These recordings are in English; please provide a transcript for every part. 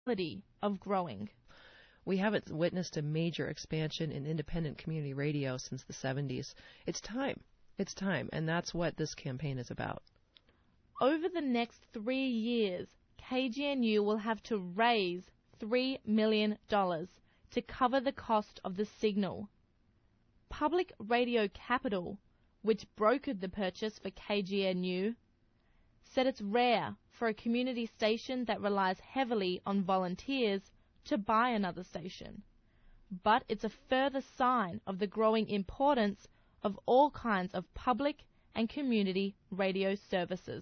of growing. We haven't witnessed a major expansion in independent community radio since the 70s. It's time. It's time, and that's what this campaign is about. Over the next 3 years, KGNU will have to raise $3 million to cover the cost of the signal. Public Radio Capital, which brokered the purchase for KGNU, said it's rare for a community station that relies heavily on volunteers to buy another station. But it's a further sign of the growing importance of all kinds of public and community radio services.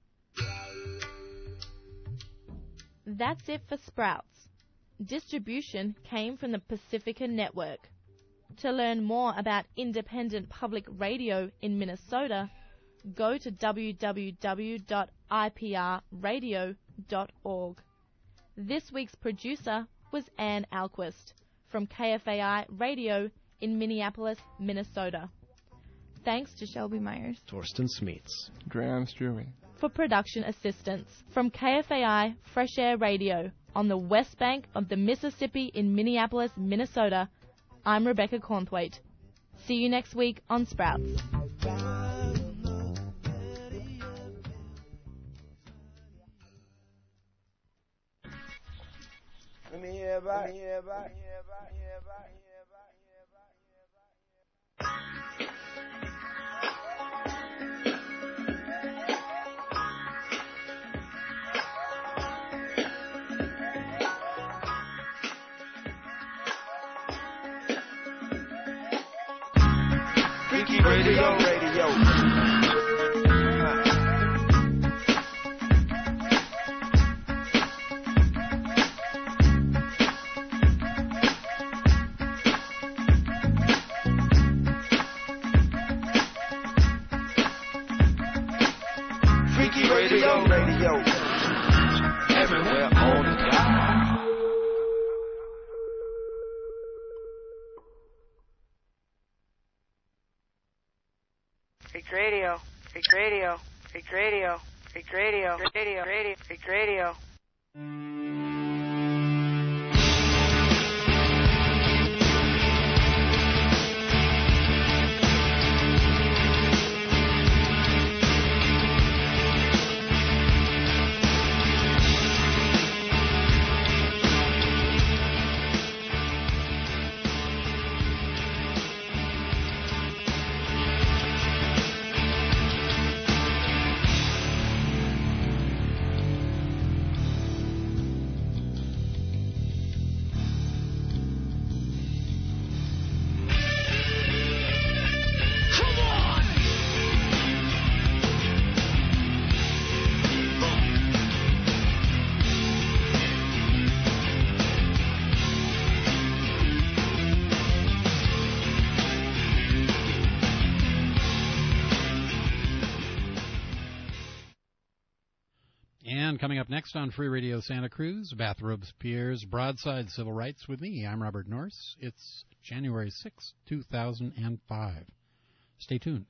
That's it for Sprouts. Distribution came from the Pacifica Network. To learn more about independent public radio in Minnesota, go to www.ipradio.org. This week's producer was Ann Alquist from KFAI Radio in Minneapolis, Minnesota. Thanks to Shelby Myers, Torsten Smeets, Graham Struey, for production assistance. From KFAI Fresh Air Radio on the west bank of the Mississippi in Minneapolis, Minnesota, I'm Rebecca Cornthwaite. See you next week on Sprouts. Freaky Radio. Freaky Radio. Everywhere on the dial. Freak Radio. And coming up next on Free Radio Santa Cruz, Bathrobes Pierre's Broadside Civil Rights with me. I'm Robert Norse. It's January 6, 2005. Stay tuned.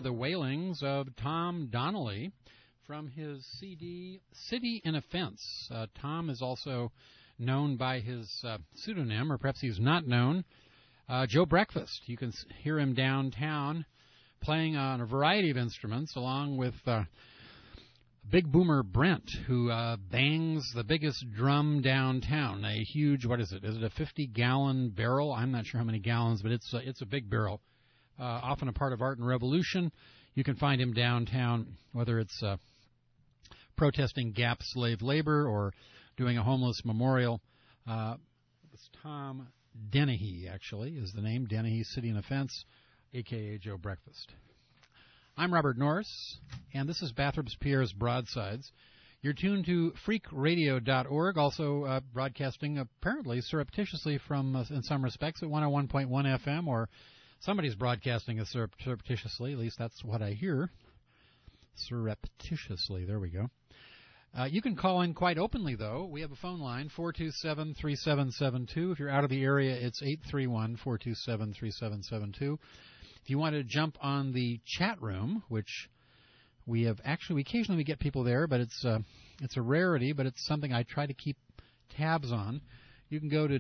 the wailings of Tom Donnelly from his CD, City in a Fence. Tom is also known by his pseudonym, or perhaps he's not known, Joe Breakfast. You can hear him downtown playing on a variety of instruments, along with Big Boomer Brent, who bangs the biggest drum downtown. A huge, what is it? Is it a 50-gallon barrel? I'm not sure how many gallons, but it's a big barrel. Often a part of Art and Revolution. You can find him downtown, whether it's protesting Gap slave labor or doing a homeless memorial. It's Tom Dennehy, actually, is the name. Dennehy, City in a Fence, a.k.a. Joe Breakfast. I'm Robert Norris, and this is Bathrobes Pierre's Broadsides. You're tuned to freakradio.org, also broadcasting apparently surreptitiously from, in some respects, at 101.1 FM, or somebody's broadcasting it surreptitiously. At least that's what I hear. Surreptitiously. There we go. You can call in quite openly, though. We have a phone line, 427-3772. If you're out of the area, it's 831-427-3772. If you want to jump on the chat room, which we occasionally get people there, but it's a rarity, but it's something I try to keep tabs on. You can go to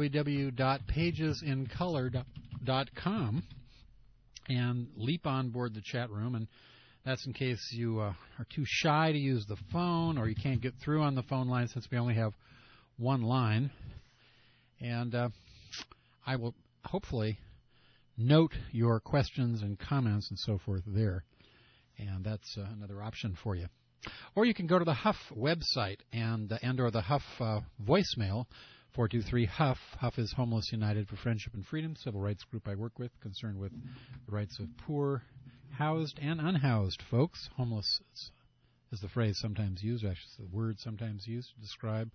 www.pagesincolor.com and leap on board the chat room, and that's in case you are too shy to use the phone or you can't get through on the phone line since we only have one line. And I will hopefully note your questions and comments and so forth there, and that's another option for you. Or you can go to the Huff website and or the Huff voicemail, 423-HUFF. Huff is Homeless United for Friendship and Freedom, civil rights group I work with, concerned with the rights of poor, housed, and unhoused folks. Homeless is the phrase sometimes used, actually it's the word sometimes used to describe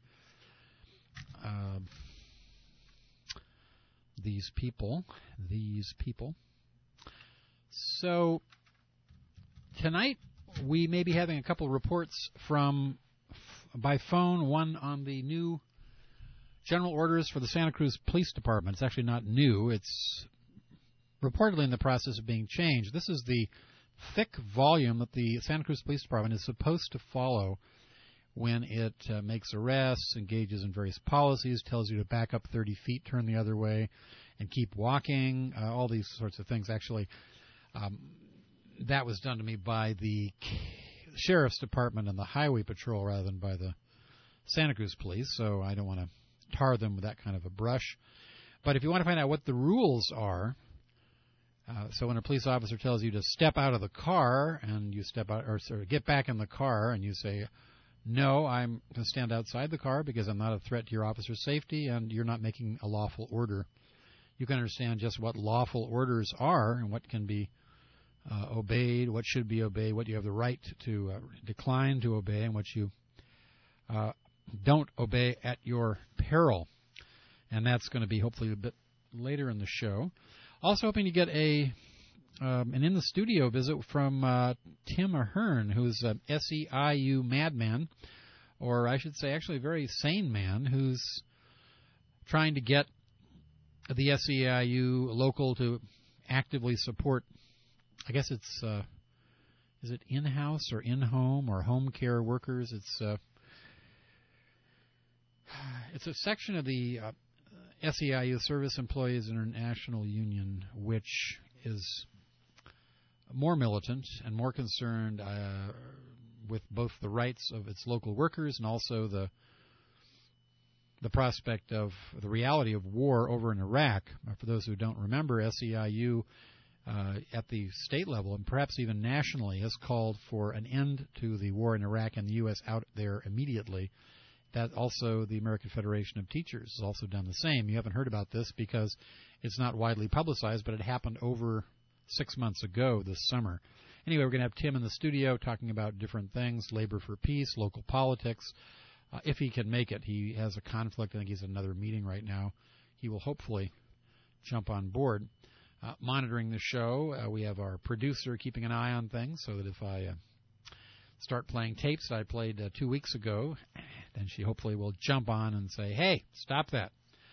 these people. So tonight we may be having a couple reports from by phone, one on the new general orders for the Santa Cruz Police Department. It's actually not new. It's reportedly in the process of being changed. This is the thick volume that the Santa Cruz Police Department is supposed to follow when it makes arrests, engages in various policies, tells you to back up 30 feet, turn the other way, and keep walking, all these sorts of things. Actually, that was done to me by the Sheriff's Department and the Highway Patrol rather than by the Santa Cruz Police, so I don't want to tar them with that kind of a brush. But if you want to find out what the rules are, so when a police officer tells you to step out of the car and you step out, or get back in the car, and you say, no, I'm going to stand outside the car because I'm not a threat to your officer's safety and you're not making a lawful order, you can understand just what lawful orders are and what can be obeyed, what should be obeyed, what you have the right to decline to obey, and what you don't obey at your peril. And that's going to be hopefully a bit later in the show. Also hoping to get an in-the-studio visit from Tim Ahern, who's an SEIU madman, or I should say actually a very sane man, who's trying to get the SEIU local to actively support, I guess it's, is it in-house or in-home or home care workers? It's a section of the SEIU, Service Employees International Union, which is more militant and more concerned with both the rights of its local workers and also the prospect of the reality of war over in Iraq. For those who don't remember, SEIU at the state level and perhaps even nationally has called for an end to the war in Iraq and the U.S. out there immediately. That also the American Federation of Teachers has also done the same. You haven't heard about this because it's not widely publicized, but it happened over 6 months ago this summer. Anyway, we're going to have Tim in the studio talking about different things, labor for peace, local politics. If he can make it, he has a conflict. I think he's at another meeting right now. He will hopefully jump on board. Monitoring the show, we have our producer keeping an eye on things so that if I start playing tapes I played 2 weeks ago, then she hopefully will jump on and say, hey, stop that.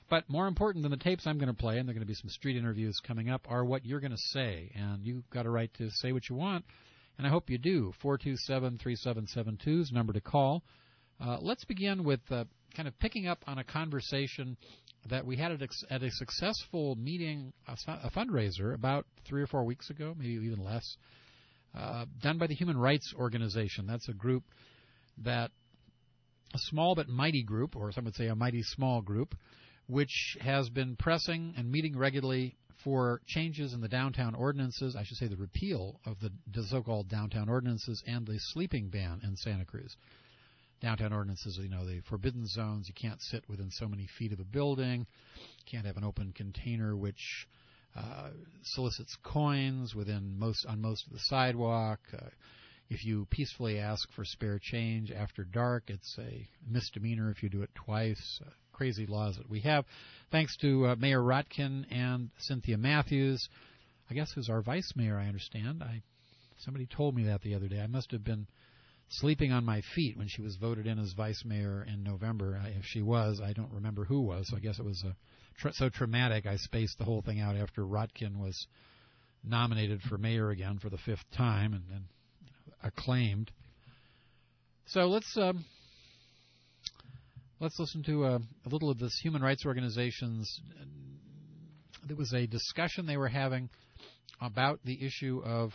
But more important than the tapes I'm going to play, and there are going to be some street interviews coming up, are what you're going to say. And you've got a right to say what you want, and I hope you do. 427-3772 is the number to call. Let's begin with kind of picking up on a conversation that we had at a successful meeting, a fundraiser, about 3 or 4 weeks ago, maybe even less, done by the Human Rights Organization. That's a group a small but mighty group, or some would say a mighty small group, which has been pressing and meeting regularly for changes in the downtown ordinances, I should say the repeal of the so-called downtown ordinances and the sleeping ban in Santa Cruz. Downtown ordinances, the forbidden zones, you can't sit within so many feet of a building, can't have an open container which solicits coins on most of the sidewalk. If you peacefully ask for spare change after dark, it's a misdemeanor if you do it twice. Crazy laws that we have. Thanks to Mayor Rotkin and Cynthia Matthews, I guess who's our vice mayor, I understand. Somebody told me that the other day. I must have been sleeping on my feet when she was voted in as vice mayor in November. If she was, I don't remember who was, so I guess it was so traumatic I spaced the whole thing out after Rotkin was nominated for mayor again for the 5th time and acclaimed. So let's listen to a little of this human rights organization's. There was a discussion they were having about the issue of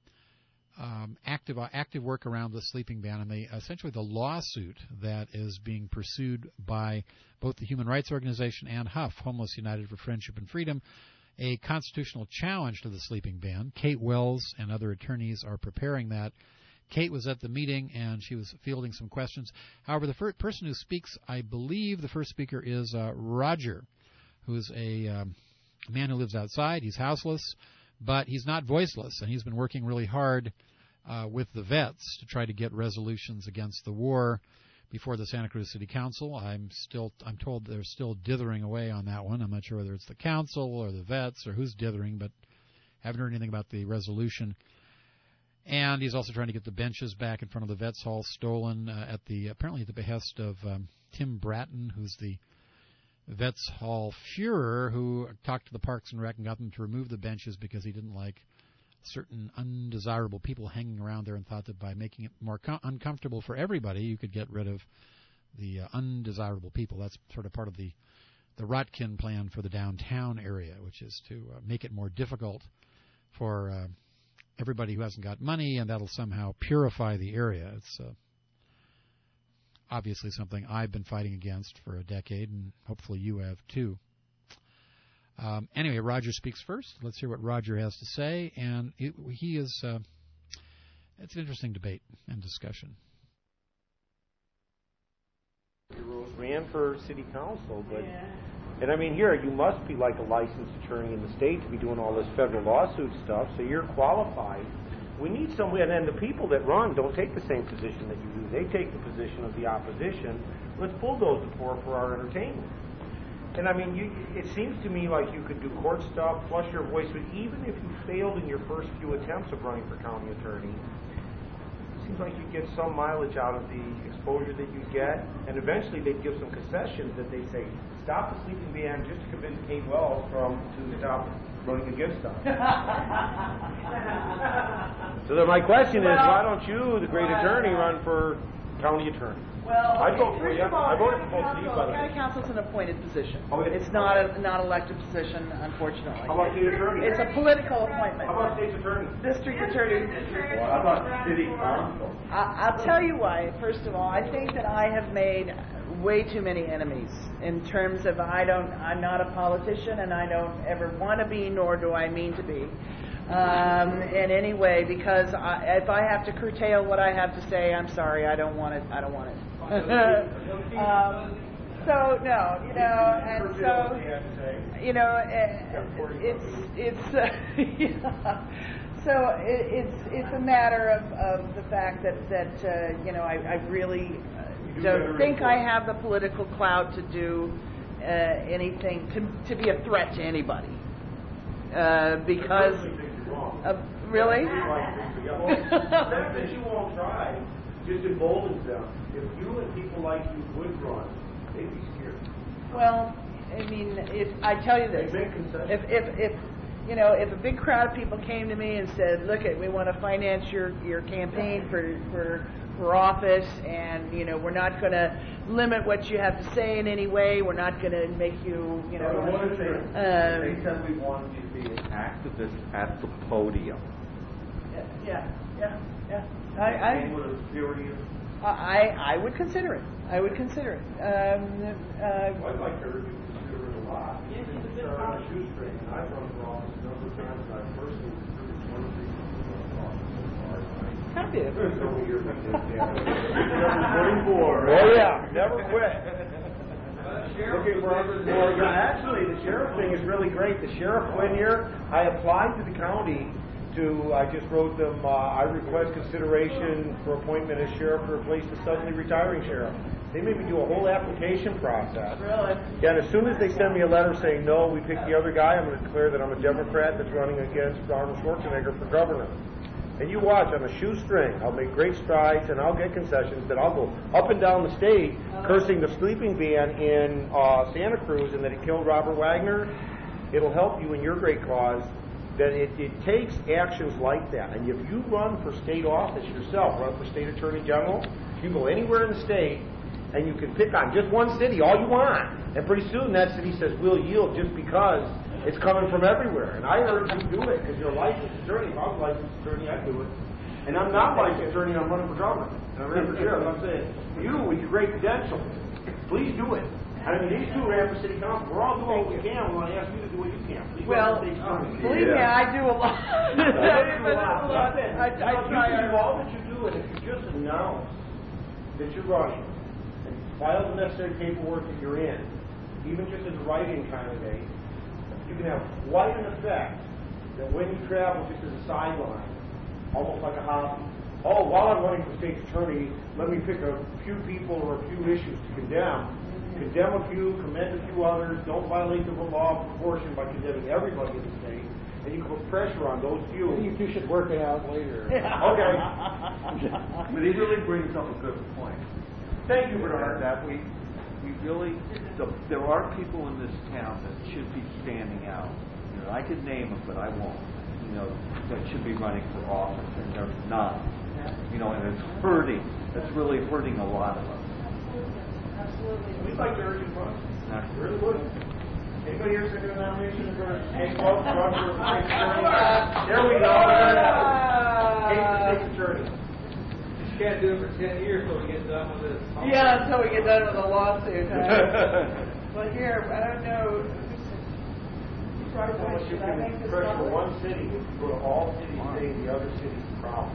active work around the sleeping ban, and essentially the lawsuit that is being pursued by both the Human Rights Organization and HUF, Homeless United for Friendship and Freedom, a constitutional challenge to the sleeping ban. Kate Wells and other attorneys are preparing that. Kate was at the meeting, and she was fielding some questions. However, the first person who speaks, I believe the first speaker is Roger, who is a man who lives outside. He's houseless, but he's not voiceless, and he's been working really hard with the vets to try to get resolutions against the war before the Santa Cruz City Council. I'm told they're still dithering away on that one. I'm not sure whether it's the council or the vets or who's dithering, but haven't heard anything about the resolution. And he's also trying to get the benches back in front of the Vets Hall stolen apparently at the behest of Tim Bratton, who's the Vets Hall Fuhrer, who talked to the Parks and Rec and got them to remove the benches because he didn't like certain undesirable people hanging around there, and thought that by making it more uncomfortable for everybody, you could get rid of the undesirable people. That's sort of part of the Rotkin plan for the downtown area, which is to make it more difficult for everybody who hasn't got money, and that'll somehow purify the area. It's obviously something I've been fighting against for a decade, and hopefully you have too. Anyway, Roger speaks first. Let's hear what Roger has to say, and it's an interesting debate and discussion. Ran for city council, but and I mean, here you must be like a licensed attorney in the state to be doing all this federal lawsuit stuff, so you're qualified. We need someone, and the people that run don't take the same position that you do. They take the position of the opposition. Let's bulldoze the poor for our entertainment. And I mean, it seems to me like you could do court stuff, flush your voice, but even if you failed in your first few attempts of running for county attorney, it seems like you'd get some mileage out of the exposure that you get, and eventually they'd give some concessions that they say, stop the sleeping ban just to convince Kate Wells to stop running against us. So then my question is, why don't you, the great attorney, run for county attorney? Well, I'd vote for you. I voted for both of you, by the way. County council's an appointed position. Oh, it is? It's not an elected position, unfortunately. How about the attorney? It's a political appointment. How about state's attorney? District attorney. Well, how about city council? I'll tell you why. First of all, I think that I have made way too many enemies in terms of I'm not a politician, and I don't ever want to be, nor do I mean to be. In any way, because if I have to curtail what I have to say, I'm sorry, I don't want it. So no, and so so it's a matter of the fact that I really don't think I have the political clout to do anything to be a threat to anybody because. Really? That you won't try just emboldens them. If you and people like you would run, they'd be scared. Well, I mean, if I tell you this, if you know, if a big crowd of people came to me and said, "Look, we want to finance your campaign for office, and you know, we're not going to limit what you have to say in any way. We're not going to make you, you know." They said we wanted you to be an activist at the podium. Yeah. I would consider it. I would consider it. I'd like to consider it a lot. Yes, it's a bit hard. I've run for office a number of times, and I've personally recruited 23 people to run for office so far. How big? There's no year we did that. Number 44. Oh yeah, never quit. Looking for more. Actually, the sheriff thing is really great. The sheriff went here. I applied to the county. I just wrote them, I request consideration for appointment as sheriff to replace the suddenly retiring sheriff. They made me do a whole application process. Really? Yeah, and as soon as they send me a letter saying, no, we picked the other guy, I'm going to declare that I'm a Democrat that's running against Arnold Schwarzenegger for governor. And you watch, on a shoestring, I'll make great strides, and I'll get concessions that I'll go up and down the state cursing the sleeping ban in Santa Cruz and that it killed Robert Wagner. It'll help you in your great cause. That it takes actions like that. And if you run for state office yourself, run for state attorney general, you go anywhere in the state, and you can pick on just one city all you want. And pretty soon that city says, we'll yield just because it's coming from everywhere. And I urge you to do it, because you're a licensed attorney. If I was a licensed attorney, I'd do it. And I'm not a licensed attorney, I'm running for governor. And I'm running for sheriff. I'm saying, you do it with your great credentials. Please do it. I mean, these two ran for city council. We're all doing what we can. We want to ask you to do what you can. Please. Well, believe me, I do a lot. I try all that you do, and if you just announce that you're running and file the necessary paperwork that you're in, even just as a write-in candidate, you can have quite an effect that when you travel just as a sideline, almost like a hobby. Oh, while I'm running for state's attorney, let me pick a few people or a few issues to condemn. Condemn a few, commend a few others, don't violate the law of proportion by condemning everybody in the state, and you can put pressure on those few. You two should work it out later. Okay. But he really brings up a good point. Thank you, Bernard. That we really, there are people in this town that should be standing out. You know, I could name them, but I won't. You know, that should be running for office, and they're not. You know, and it's hurting. It's really hurting a lot of us. We'd like to urge you to run. Really would. Anybody here second the nomination for Hank Welch to run for state's attorney? There we go. Hank for state's attorney. You can't do it for 10 years till we get done with this. Yeah, until we get done with the lawsuit. Well, here, I don't know. You can pressure one city. If you go to all cities, say the other city's problem.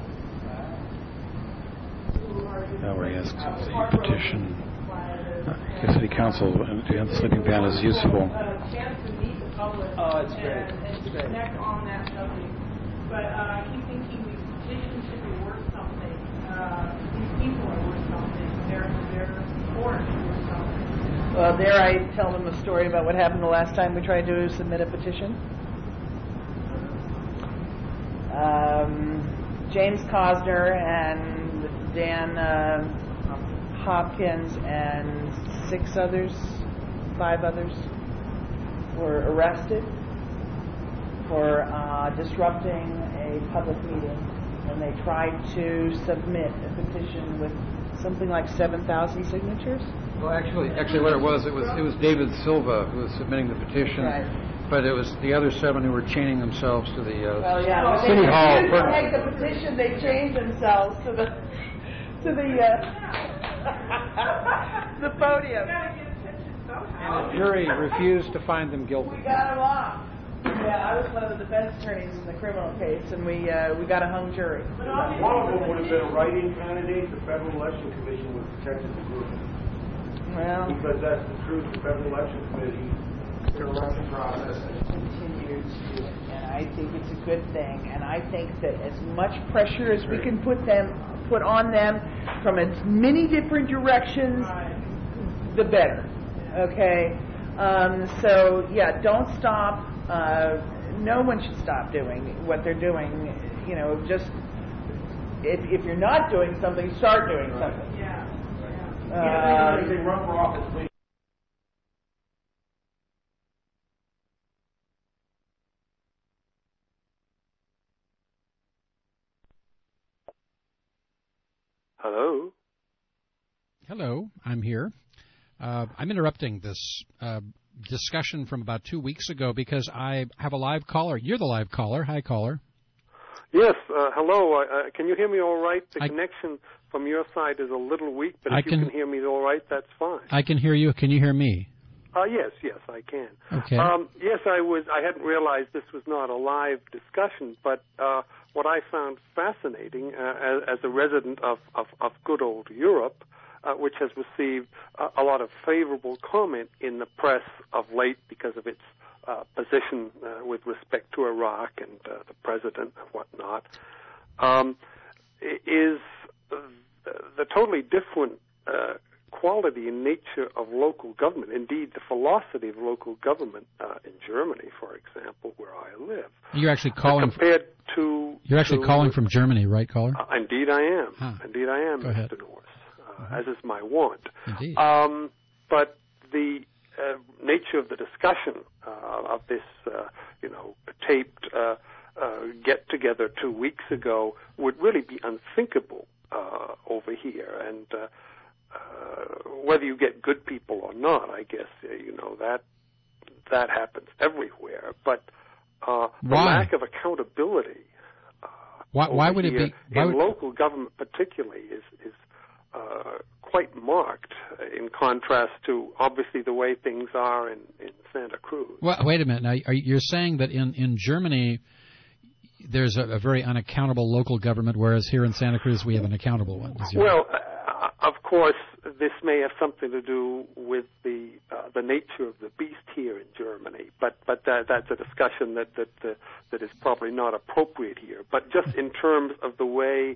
Now we're asking the petition. The city council and the sleeping ban is useful. Chance to meet the public it's great. and connect on that subject. But I keep thinking these petitions should be worth something. These people are worth something. Their support is worth something. Well, there I tell them a story about what happened the last time we tried to submit a petition. James Cosner and Dan Hopkins and 5 others were arrested for disrupting a public meeting when they tried to submit a petition with something like 7,000 signatures. Well, actually, what it was David Silva who was submitting the petition, right. But it was the other 7 who were chaining themselves to the City Hall. They didn't make the petition; they changed themselves to the the podium. And the jury refused to find them guilty. We got them off. Yeah, I was one of the defense attorneys in the criminal case, and we got a hung jury. One of them would have been a write-in candidate. The Federal Election Commission would have protected the group. Well, because that's the truth. The Federal Election Committee, their election process continues to do it, and I think it's a good thing. And I think that as much pressure as we can put on them from as many different directions, the better. Okay. So yeah, don't stop. No one should stop doing what they're doing. You know, just if you're not doing something, start doing something. Yeah. They run for office. Hello? Hello, I'm here. I'm interrupting this discussion from about 2 weeks ago because I have a live caller. You're the live caller. Hi, caller. Yes, hello. Can you hear me all right? The connection from your side is a little weak, but if you can hear me all right, that's fine. I can hear you. Can you hear me? Yes, I can. Okay. Yes, I hadn't realized this was not a live discussion, but what I found fascinating as a resident of good old Europe, which has received a lot of favorable comment in the press of late because of its position with respect to Iraq and the president and whatnot, is the totally different quality and nature of local government, indeed the philosophy of local government in Germany, for example, where I live. You're actually calling calling from Germany, right, caller? Indeed I am. Huh. Indeed I am, Go ahead. Mr. Norris, as is my wont. Indeed. But the nature of the discussion of this, taped get-together 2 weeks ago would really be unthinkable over here. And whether you get good people or not, I guess, that happens everywhere. But the lack of accountability why would it be in local government particularly is quite marked in contrast to obviously the way things are in Santa Cruz. Well, wait a minute. Now, you're saying that in Germany there's a very unaccountable local government, whereas here in Santa Cruz we have an accountable one. Well, of course, this may have something to do with the nature of the beast here in Germany, but that's a discussion that is probably not appropriate here. But just in terms of the way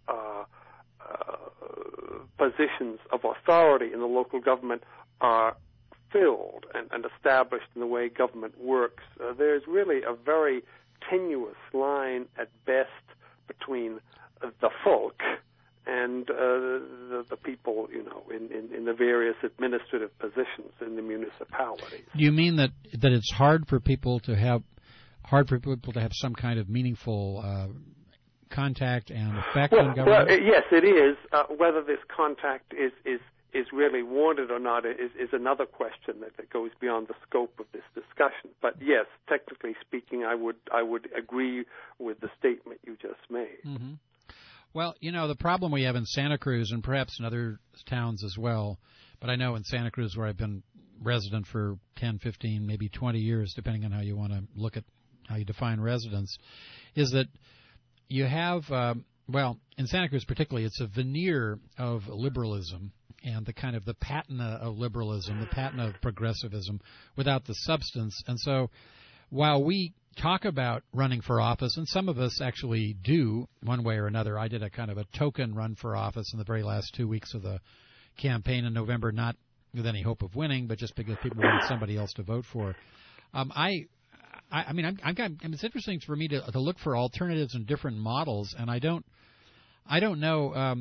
positions of authority in the local government are filled and established in the way government works, there's really a very tenuous line at best between the folk and the people, in the various administrative positions in the municipalities. Do you mean that it's hard for people to have some kind of meaningful contact and effect on government? Well, yes, it is. Whether this contact is really wanted or not is another question that goes beyond the scope of this discussion. But yes, technically speaking, I would agree with the statement you just made. Mm-hmm. Well, the problem we have in Santa Cruz, and perhaps in other towns as well, but I know in Santa Cruz, where I've been resident for 10, 15, maybe 20 years, depending on how you want to look at how you define residence, is that you have, in Santa Cruz particularly, it's a veneer of liberalism and the kind of the patina of liberalism, the patina of progressivism without the substance. And so while we talk about running for office, and some of us actually do one way or another. I did a kind of a token run for office in the very last 2 weeks of the campaign in November, not with any hope of winning, but just because people wanted somebody else to vote for. It's interesting for me to look for alternatives and different models, and I don't know.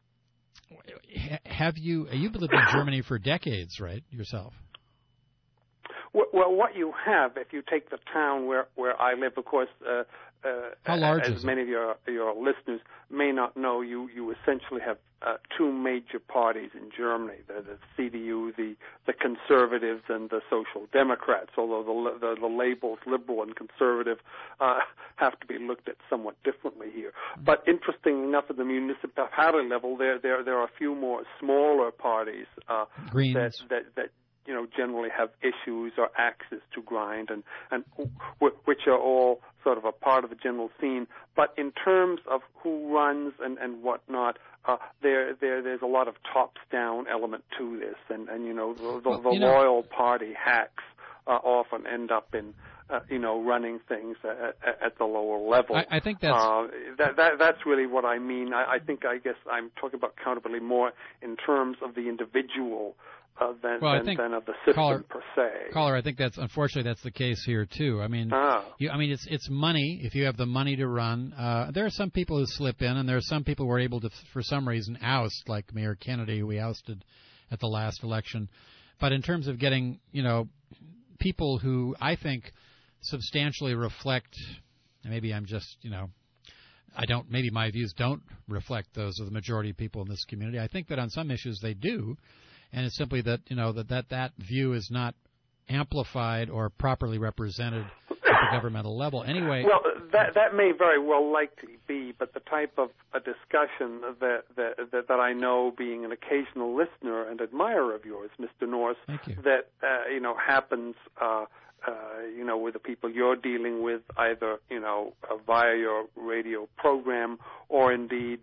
You've lived in Germany for decades, right, yourself? Well, what you have, if you take the town where I live, of course, how large as many of your listeners may not know, you essentially have two major parties in Germany: the CDU, the Conservatives, and the Social Democrats. Although the labels liberal and conservative have to be looked at somewhat differently here. But interesting enough, at the municipality level, there are a few more smaller parties Greens. that generally have issues or axes to grind, and which are all sort of a part of the general scene. But in terms of who runs and whatnot, there's a lot of tops-down element to this, and the loyal party hacks often end up in running things at the lower level. I think that's really what I mean. I guess I'm talking about accountability more in terms of the individual than of the system per se. Caller, I think unfortunately that's the case here too. It's money. If you have the money to run, there are some people who slip in, and there are some people who are able to, for some reason, oust, like Mayor Kennedy, who we ousted at the last election. But in terms of getting, people who I think substantially reflect, maybe I'm just, maybe my views don't reflect those of the majority of people in this community. I think that on some issues they do, and it's simply that, that view is not amplified or properly represented at the governmental level. Anyway, well, that may very well likely be, but the type of a discussion that I know, being an occasional listener and admirer of yours, Mr. Norris, that happens, with the people you're dealing with, either via your radio program or indeed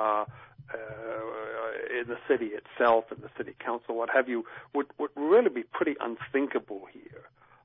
in the city itself, in the city council, what have you, would really be pretty unthinkable here.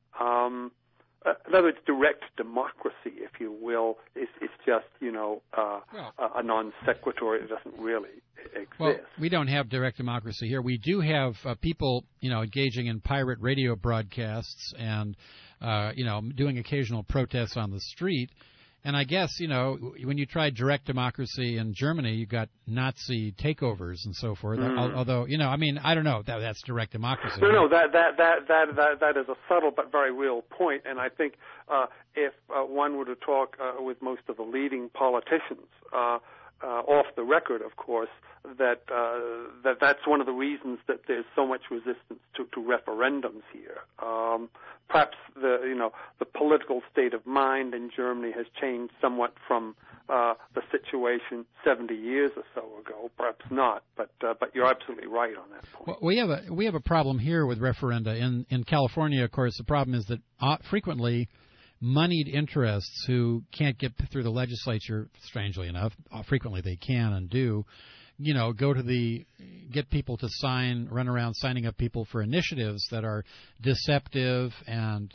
In other words, direct democracy, if you will, is just, a non sequitur. It doesn't really exist. Well, we don't have direct democracy here. We do have people, engaging in pirate radio broadcasts and, doing occasional protests on the street. And I guess, when you tried direct democracy in Germany, you got Nazi takeovers and so forth. Although, I don't know. That's direct democracy. No, that is a subtle but very real point. And I think if one were to talk with most of the leading politicians, off the record, of course, that's one of the reasons that there's so much resistance to referendums here. Perhaps the political state of mind in Germany has changed somewhat from the situation 70 years or so ago. Perhaps not, but you're absolutely right on that point. Well, we have a problem here with referenda in California. Of course, the problem is that frequently moneyed interests who can't get through the legislature, strangely enough, frequently they can and do, go to get people to run around signing up people for initiatives that are deceptive, and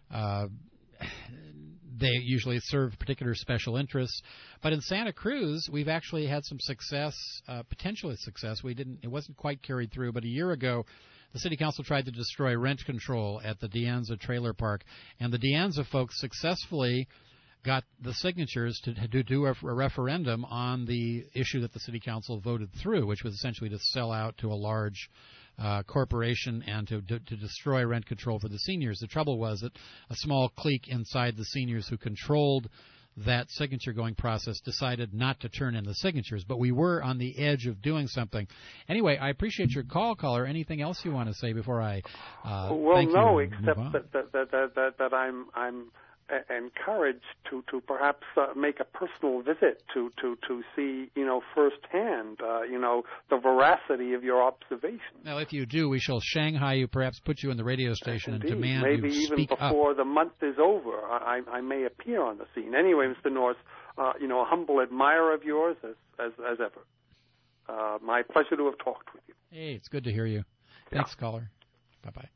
they usually serve particular special interests. But in Santa Cruz, we've actually had some success, potential success. It wasn't quite carried through, but a year ago, the city council tried to destroy rent control at the De Anza trailer park, and the De Anza folks successfully got the signatures to do a referendum on the issue that the city council voted through, which was essentially to sell out to a large corporation and to destroy rent control for the seniors. The trouble was that a small clique inside the seniors who controlled that signature-going process decided not to turn in the signatures, but we were on the edge of doing something. Anyway, I appreciate your call, caller. Anything else you want to say before I well, no, except that I'm encouraged to perhaps make a personal visit to see firsthand the veracity of your observation. Now, if you do, we shall Shanghai you, perhaps put you in the radio station and demand maybe you even speak before up. the month is over. I may appear on the scene. Anyway, Mr. Norris, a humble admirer of yours as ever. My pleasure to have talked with you. Hey, it's good to hear you. Thanks, caller. Bye-bye.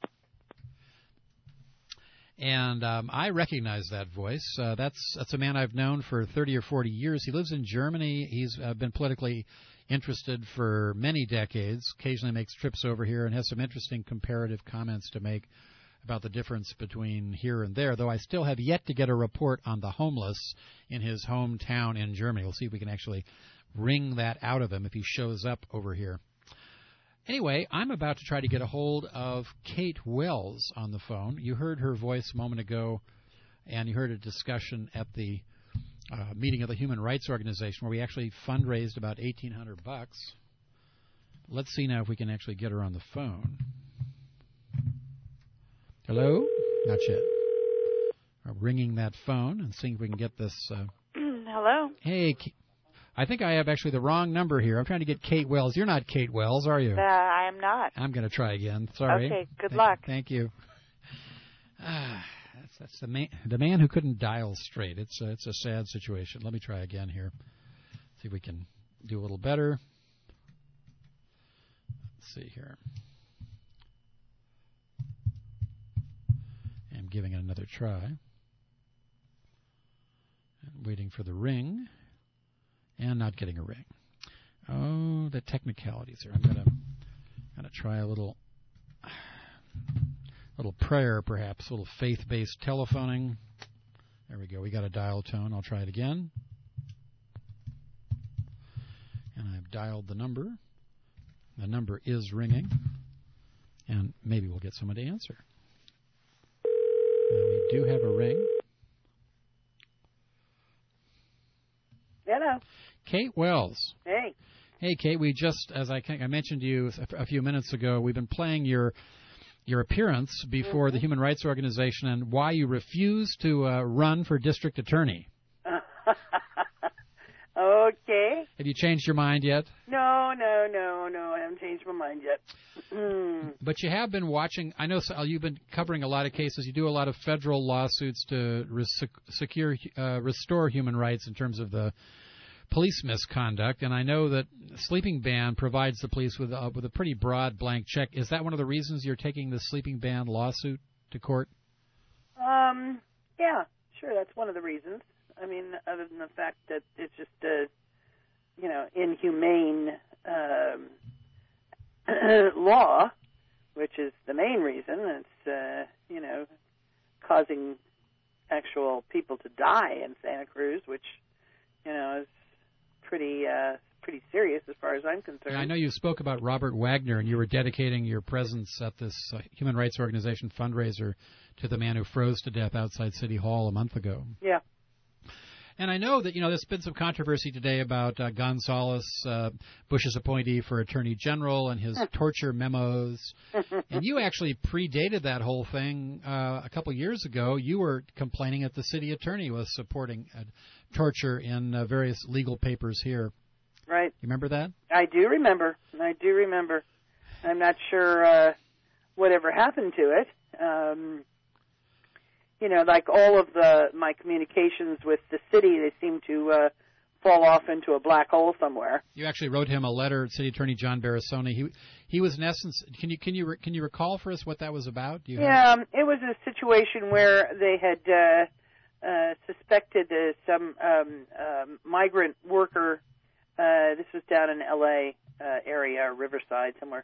And I recognize that voice. That's a man I've known for 30 or 40 years. He lives in Germany. He's been politically interested for many decades, occasionally makes trips over here and has some interesting comparative comments to make about the difference between here and there, though I still have yet to get a report on the homeless in his hometown in Germany. We'll see if we can actually wring that out of him if he shows up over here. Anyway, I'm about to try to get a hold of Kate Wells on the phone. You heard her voice a moment ago, and you heard a discussion at the meeting of the Human Rights Organization where we actually fundraised about $1,800. Let's see now if we can actually get her on the phone. Hello? Not yet. We're ringing that phone and seeing if we can get this. Hello? Hey, I think I have actually the wrong number here. I'm trying to get Kate Wells. You're not Kate Wells, are you? I am not. I'm going to try again. Sorry. Okay, good luck. Thank you. That's the man who couldn't dial straight. It's a sad situation. Let me try again here. See if we can do a little better. Let's see here. I'm giving it another try. And waiting for the ring. And not getting a ring. Oh, the technicalities here. I'm gonna try a little prayer, perhaps, a little faith-based telephoning. There we go. We got a dial tone. I'll try it again. And I've dialed the number. The number is ringing, and maybe we'll get someone to answer. Now, we do have a ring. Hello. Kate Wells. Hey. Hey, Kate, we just, as I mentioned to you a few minutes ago, we've been playing your appearance before the Human Rights Organization and why you refused to run for district attorney. Okay. Have you changed your mind yet? No, I haven't changed my mind yet. But you have been watching, I know you've been covering a lot of cases. You do a lot of federal lawsuits to restore human rights in terms of the police misconduct, and I know that sleeping ban provides the police with a pretty broad blank check. Is that one of the reasons you're taking the sleeping ban lawsuit to court? Yeah, sure, that's one of the reasons. I mean, other than the fact that it's just inhumane law, which is the main reason. It's causing actual people to die in Santa Cruz, which is pretty serious as far as I'm concerned. Yeah, I know you spoke about Robert Wagner, and you were dedicating your presence at this Human Rights Organization fundraiser to the man who froze to death outside City Hall a month ago. Yeah. And I know that, there's been some controversy today about Gonzales, Bush's appointee for Attorney General, and his torture memos. And you actually predated that whole thing a couple years ago. You were complaining that the city attorney was supporting torture in various legal papers here. Right. You remember that? I do remember. I'm not sure whatever happened to it. Like all of my communications with the city, they seem to fall off into a black hole somewhere. You actually wrote him a letter, City Attorney John Barrisoni. He was in essence. Can you recall for us what that was about? It was a situation where they had suspected some migrant worker. This was down in L.A. Area, or Riverside somewhere.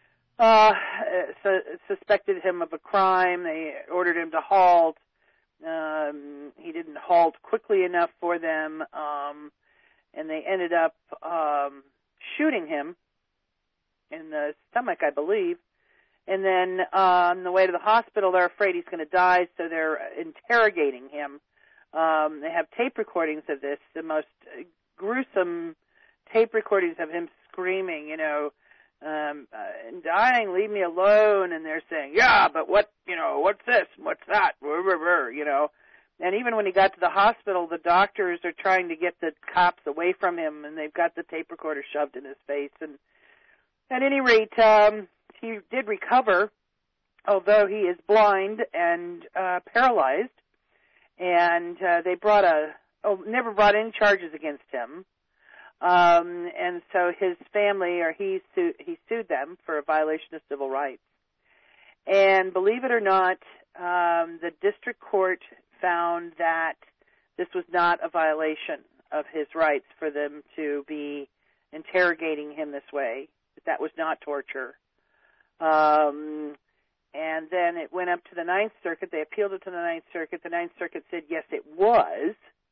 Suspected him of a crime. They ordered him to halt. He didn't halt quickly enough for them, and they ended up shooting him in the stomach, I believe. And then on the way to the hospital, they're afraid he's going to die, so they're interrogating him. They have tape recordings of this, the most gruesome tape recordings of him screaming, I'm dying, leave me alone. And they're saying, yeah, but what's this? What's that? And even when he got to the hospital, the doctors are trying to get the cops away from him, and they've got the tape recorder shoved in his face. And at any rate, he did recover, although he is blind and paralyzed. And they never brought any charges against him. And so his family, he sued them for a violation of civil rights. And believe it or not, the district court found that this was not a violation of his rights for them to be interrogating him this way. That was not torture. And then it went up to the Ninth Circuit. They appealed it to the Ninth Circuit. The Ninth Circuit said, yes, it was.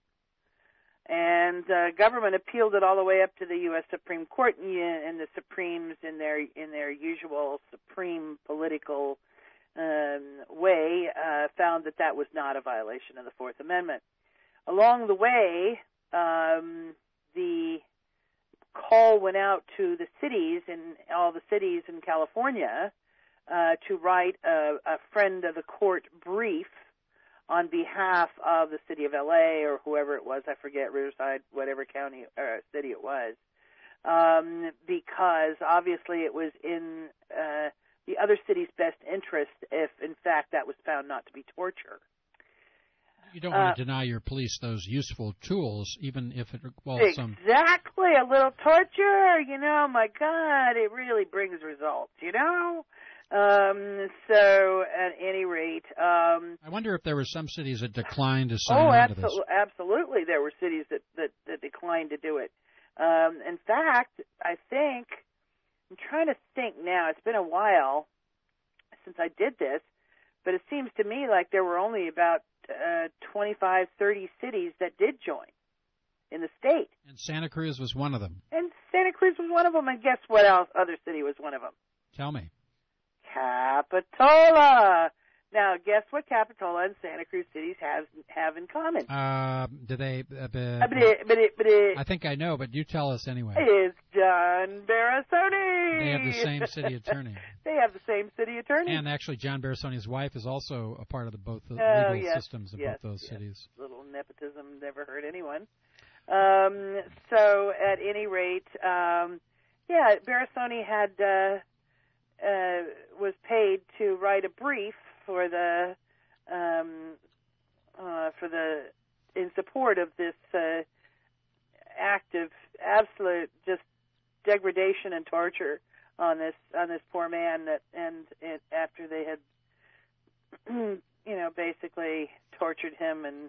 And government appealed it all the way up to the U.S. Supreme Court, and the Supremes, in their usual supreme political way, found that was not a violation of the Fourth Amendment. Along the way, the call went out to the cities, and all the cities in California, to write a friend of the court brief on behalf of the city of L.A. or whoever it was, I forget, Riverside, whatever county or city it was, because obviously it was in the other city's best interest if, in fact, that was found not to be torture. You don't want to deny your police those useful tools, even if it involves some... Exactly, a little torture, my God, it really brings results, So, at any rate... I wonder if there were some cities that declined to sign on to this. Absolutely, there were cities that declined to do it. In fact, I'm trying to think now, it's been a while since I did this, but it seems to me like there were only about 25, 30 cities that did join in the state. And Santa Cruz was one of them. And Santa Cruz was one of them, and guess what else? Other city was one of them. Tell me. Capitola. Now, guess what Capitola and Santa Cruz cities have in common? Do they? I think I know, but you tell us anyway. It's John Barassoni. They have the same city attorney. They have the same city attorney. And actually, John Barassoni's wife is also a part of both the legal systems of both those cities. Little nepotism never hurt anyone. So, at any rate, Barassoni had was paid to write a brief for the in support of this act of absolute just degradation and torture on this poor man after they had basically tortured him and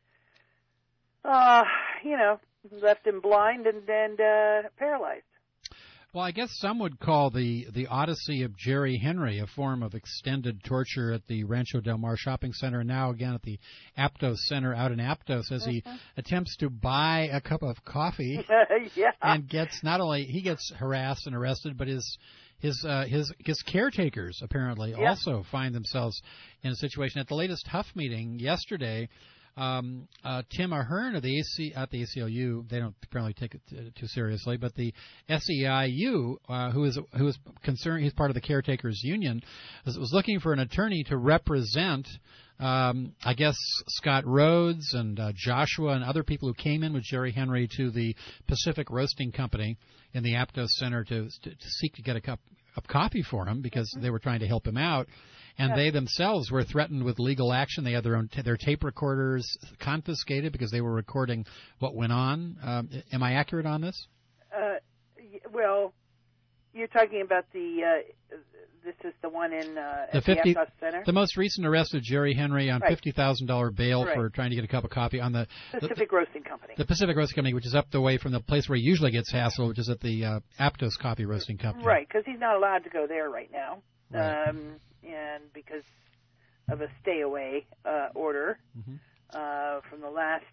left him blind and paralyzed. Well, I guess some would call the Odyssey of Jerry Henry a form of extended torture at the Rancho Del Mar Shopping Center, and now again at the Aptos Center out in Aptos as he attempts to buy a cup of coffee and gets he gets harassed and arrested, but his caretakers apparently also find themselves in a situation. At the latest Huff meeting yesterday, Tim Ahern of the ACLU, they don't apparently take it too seriously, but the SEIU, who is concerned, he's part of the caretakers union, was looking for an attorney to represent, I guess, Scott Rhodes and Joshua and other people who came in with Jerry Henry to the Pacific Roasting Company in the Aptos Center to seek to get a cup of coffee for him because they were trying to help him out. And they themselves were threatened with legal action. They had their tape recorders confiscated because they were recording what went on. Am I accurate on this? Well, you're talking about this is the one in at the Aptos Center? The most recent arrest of Jerry Henry on $50,000 bail for trying to get a cup of coffee on the Pacific Roasting Company. The Pacific Roasting Company, which is up the way from the place where he usually gets hassled, which is at the Aptos Coffee Roasting Company. Right, because he's not allowed to go there right now. Right. And because of a stay-away order from the last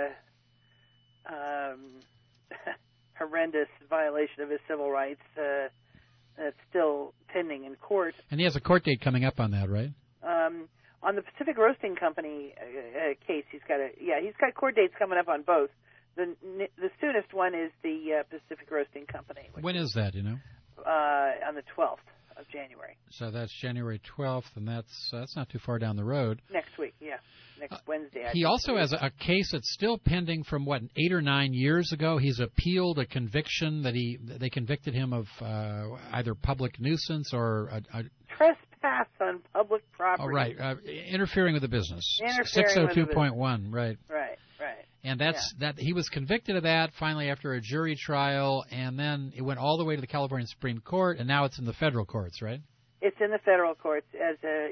horrendous violation of his civil rights that's still pending in court. And he has a court date coming up on that, right? On the Pacific Roasting Company case, he's got court dates coming up on both. The soonest one is the Pacific Roasting Company. When is that, you know? On the 12th. Of January. So that's January 12th, and that's not too far down the road. Next week, next Wednesday. He also has a case that's still pending from 8 or 9 years ago. He's appealed a conviction that they convicted him of either public nuisance or trespass on public property. Oh, right, interfering with the business. 602.1, right. Right. And that he was convicted of that finally after a jury trial, and then it went all the way to the California Supreme Court, and now it's in the federal courts, right? It's in the federal courts as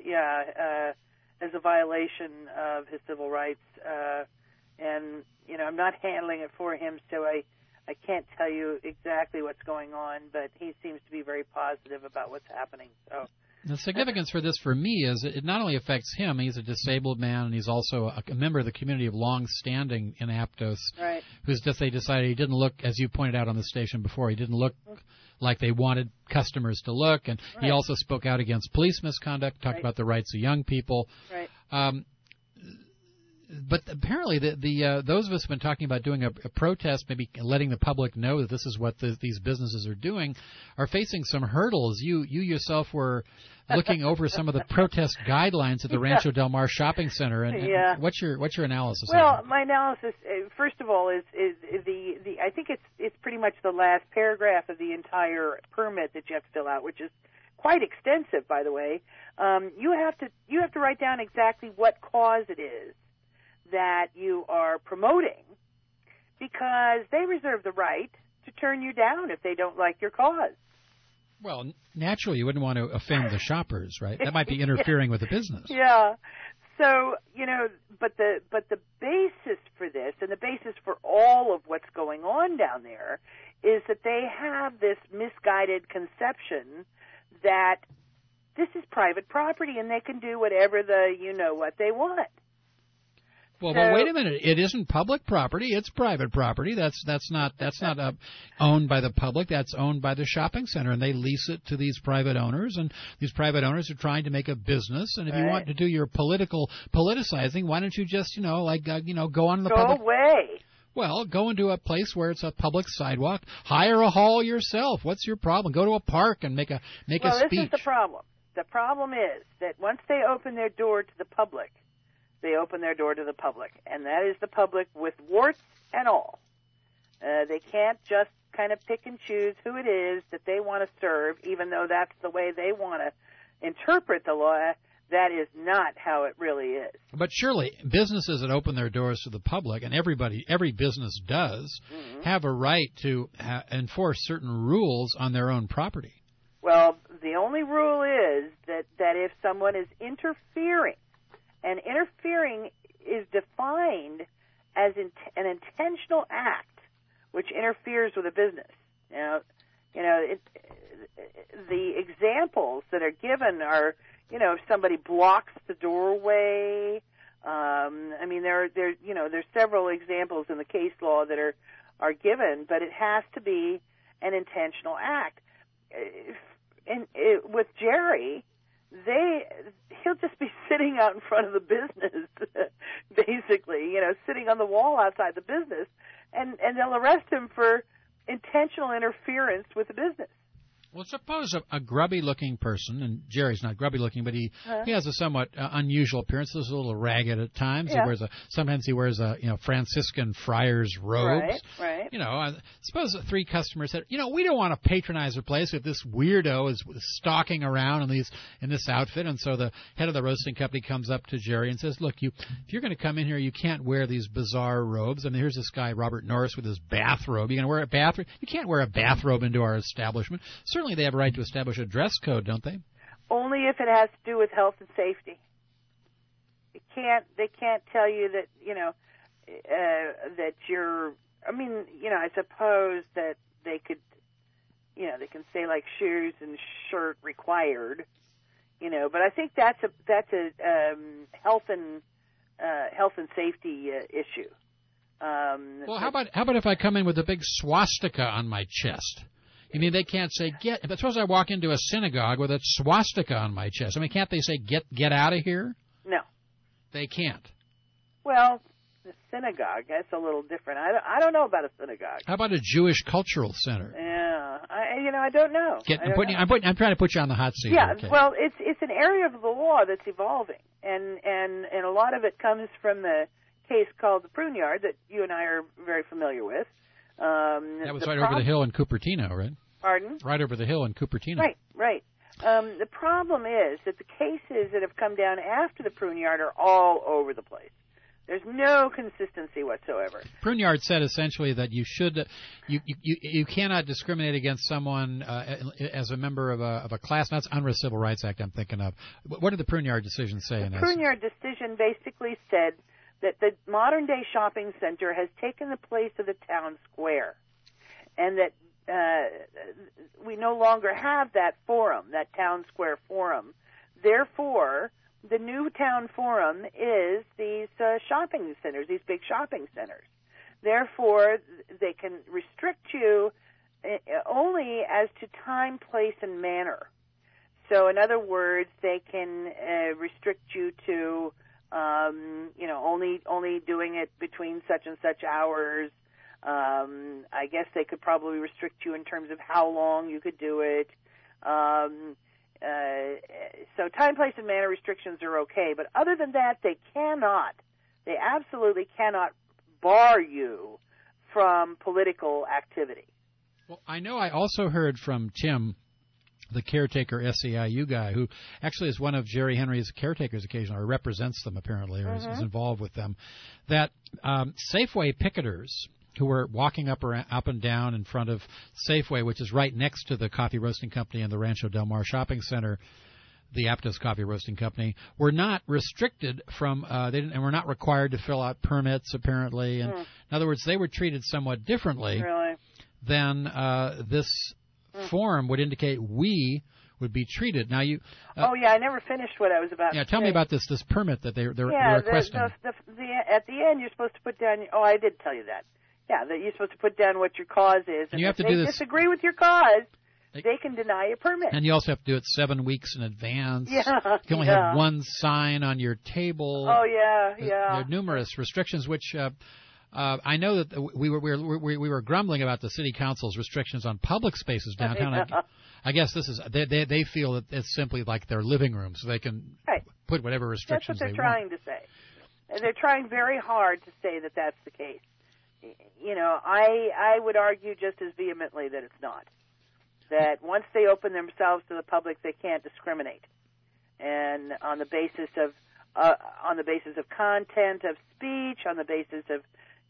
a violation of his civil rights, and I'm not handling it for him, so I can't tell you exactly what's going on, but he seems to be very positive about what's happening. So. The significance for this for me is it not only affects him, he's a disabled man, and he's also a member of the community of long standing in Aptos, right. They decided he didn't look, as you pointed out on the station before, he didn't look like they wanted customers to look, and he also spoke out against police misconduct, talked about the rights of young people. Right. But apparently, those of us who have been talking about doing a protest, maybe letting the public know that this is what these businesses are doing, are facing some hurdles. You yourself were looking over some of the protest guidelines at the Rancho Del Mar Shopping Center, and what's your analysis? Well, my analysis, first of all, is I think it's pretty much the last paragraph of the entire permit that you have to fill out, which is quite extensive, by the way. You have to write down exactly what cause it is that you are promoting, because they reserve the right to turn you down if they don't like your cause. Well, naturally, you wouldn't want to offend the shoppers, right? That might be interfering with the business. Yeah. So, but the basis for this, and the basis for all of what's going on down there, is that they have this misguided conception that this is private property and they can do whatever what they want. Well, but wait a minute. It isn't public property. It's private property. That's not owned by the public. That's owned by the shopping center, and they lease it to these private owners. And these private owners are trying to make a business. And if you want to do your politicizing, why don't you just go on the public? Go away. Well, go into a place where it's a public sidewalk. Hire a hall yourself. What's your problem? Go to a park and make a speech. Well, this is the problem. The problem is that once they open their door to the public, they open their door to the public, and that is the public with warts and all. They can't just kind of pick and choose who it is that they want to serve, even though that's the way they want to interpret the law. That is not how it really is. But surely businesses that open their doors to the public, and every business does, have a right to enforce certain rules on their own property. Well, the only rule is that if someone is interfering, and interfering is defined as an intentional act which interferes with a business. The examples that are given are, if somebody blocks the doorway. There's several examples in the case law that are given, but it has to be an intentional act. With Jerry, he'll just be sitting out in front of the business, basically, sitting on the wall outside the business, and they'll arrest him for intentional interference with the business. Well, suppose a grubby-looking person, and Jerry's not grubby-looking, but he has a somewhat unusual appearance. He's a little ragged at times. Yeah. Sometimes he wears a Franciscan friar's robes. Right. Suppose three customers said, we don't want to patronize a place if this weirdo is stalking around in this outfit. And so the head of the roasting company comes up to Jerry and says, look, if you're going to come in here, you can't wear these bizarre robes. I mean, here's this guy, Robert Norris, with his bathrobe. You're going to wear a bathrobe? You can't wear a bathrobe into our establishment. Certainly they have a right to establish a dress code, don't they? Only if it has to do with health and safety. They can't tell you that, that you're, I suppose that they could, they can say like shoes and shirt required, but I think that's a health and safety issue. Well, how about if I come in with a big swastika on my chest? You mean they can't say but suppose I walk into a synagogue with a swastika on my chest. I mean, can't they say get out of here? No. They can't. Well, the synagogue, that's a little different. I don't know about a synagogue. How about a Jewish cultural center? Yeah. I don't know. I'm trying to put you on the hot seat. Yeah, okay. Well, it's an area of the law that's evolving, and a lot of it comes from the case called the Pruneyard that you and I are very familiar with. That was right over the hill in Cupertino, right? Pardon? Right over the hill in Cupertino. Right. The problem is that the cases that have come down after the Pruneyard are all over the place. There's no consistency whatsoever. Pruneyard said essentially that you cannot discriminate against someone as a member of a class. That's under the Civil Rights Act I'm thinking of. What did the Pruneyard decision say? The Pruneyard decision basically said that the modern-day shopping center has taken the place of the town square, and that we no longer have that forum, that town square forum. Therefore, the new town forum is these shopping centers, these big shopping centers. Therefore, they can restrict you only as to time, place, and manner. So, in other words, they can restrict you to only doing it between such and such hours. I guess they could probably restrict you in terms of how long you could do it. So time, place, and manner restrictions are okay. But other than that, they absolutely cannot bar you from political activity. Well, I know I also heard from Tim, the caretaker SEIU guy, who actually is one of Jerry Henry's caretakers occasionally, or represents them apparently, or is involved with them, that Safeway picketers who were walking up and down in front of Safeway, which is right next to the coffee roasting company and the Rancho Del Mar shopping center, the Aptos Coffee Roasting Company, were not restricted from, and were not required to fill out permits apparently. And in other words, they were treated somewhat differently than this form would indicate. We would be treated. Now you. Oh yeah, I never finished what I was about. Yeah, to tell say. me about this permit that they're Yeah, requesting. at the end, you're supposed to put down. Oh, I did tell you that. Yeah, that you're supposed to put down what your cause is, and you have if to do they this. disagree with your cause, they can deny a permit. And you also have to do it 7 weeks in advance. Yeah, you can only have one sign on your table. Oh yeah. There are numerous restrictions, which I know that we were grumbling about the city council's restrictions on public spaces downtown. I guess this is they feel that it's simply like their living room, so they can put whatever restrictions That's what they they're trying to say. And they're trying very hard to say that that's the case. You know, I would argue just as vehemently that it's not. That once they open themselves to the public, they can't discriminate, and on the basis of content of speech, on the basis of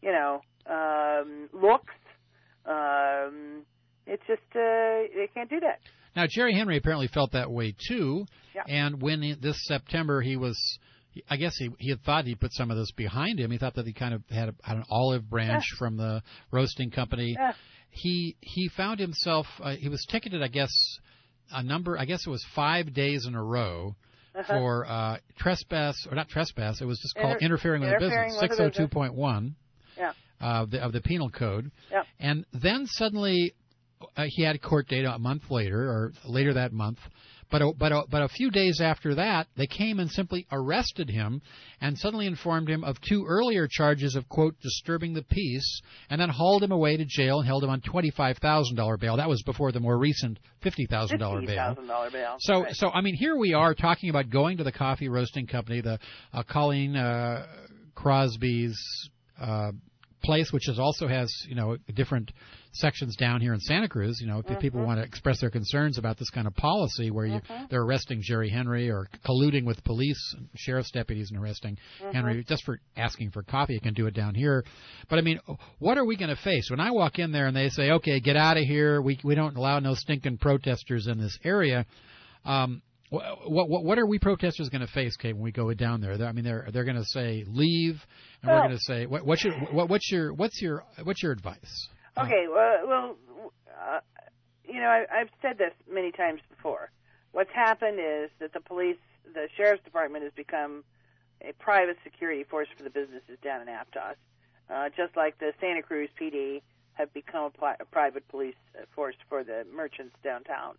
looks, it's just they can't do that. Now Jerry Henry apparently felt that way too, yeah. And when this September I guess he had thought he'd put some of this behind him. He thought that he kind of had an olive branch from the roasting company. Yeah. He found himself he was ticketed, I guess it was 5 days in a row for trespass, or not trespass, it was just called interfering with a business, 602.1 of the penal code. Yeah. And then suddenly he had a court date a month later, or later that month. But a few days after that, they came and simply arrested him and suddenly informed him of 2 earlier charges of, quote, disturbing the peace, and then hauled him away to jail and held him on $25,000 bail. That was before the more recent $50,000 bail. $50,000 bail. So I mean, here we are talking about going to the coffee roasting company, the Colleen Crosby's place, which also has different sections down here in Santa Cruz. If people want to express their concerns about this kind of policy where they're arresting Jerry Henry or colluding with police, sheriff's deputies, and arresting Henry just for asking for coffee, you can do it down here. But I mean, what are we going to face when I walk in there and they say, "Okay, get out of here. We don't allow no stinking protesters in this area." What are we protesters going to face, Kate, when we go down there? I mean, they're going to say leave, and we're going to say what's your advice? Okay, I've said this many times before. What's happened is that the sheriff's department has become a private security force for the businesses down in Aptos, just like the Santa Cruz PD have become a private police force for the merchants downtown.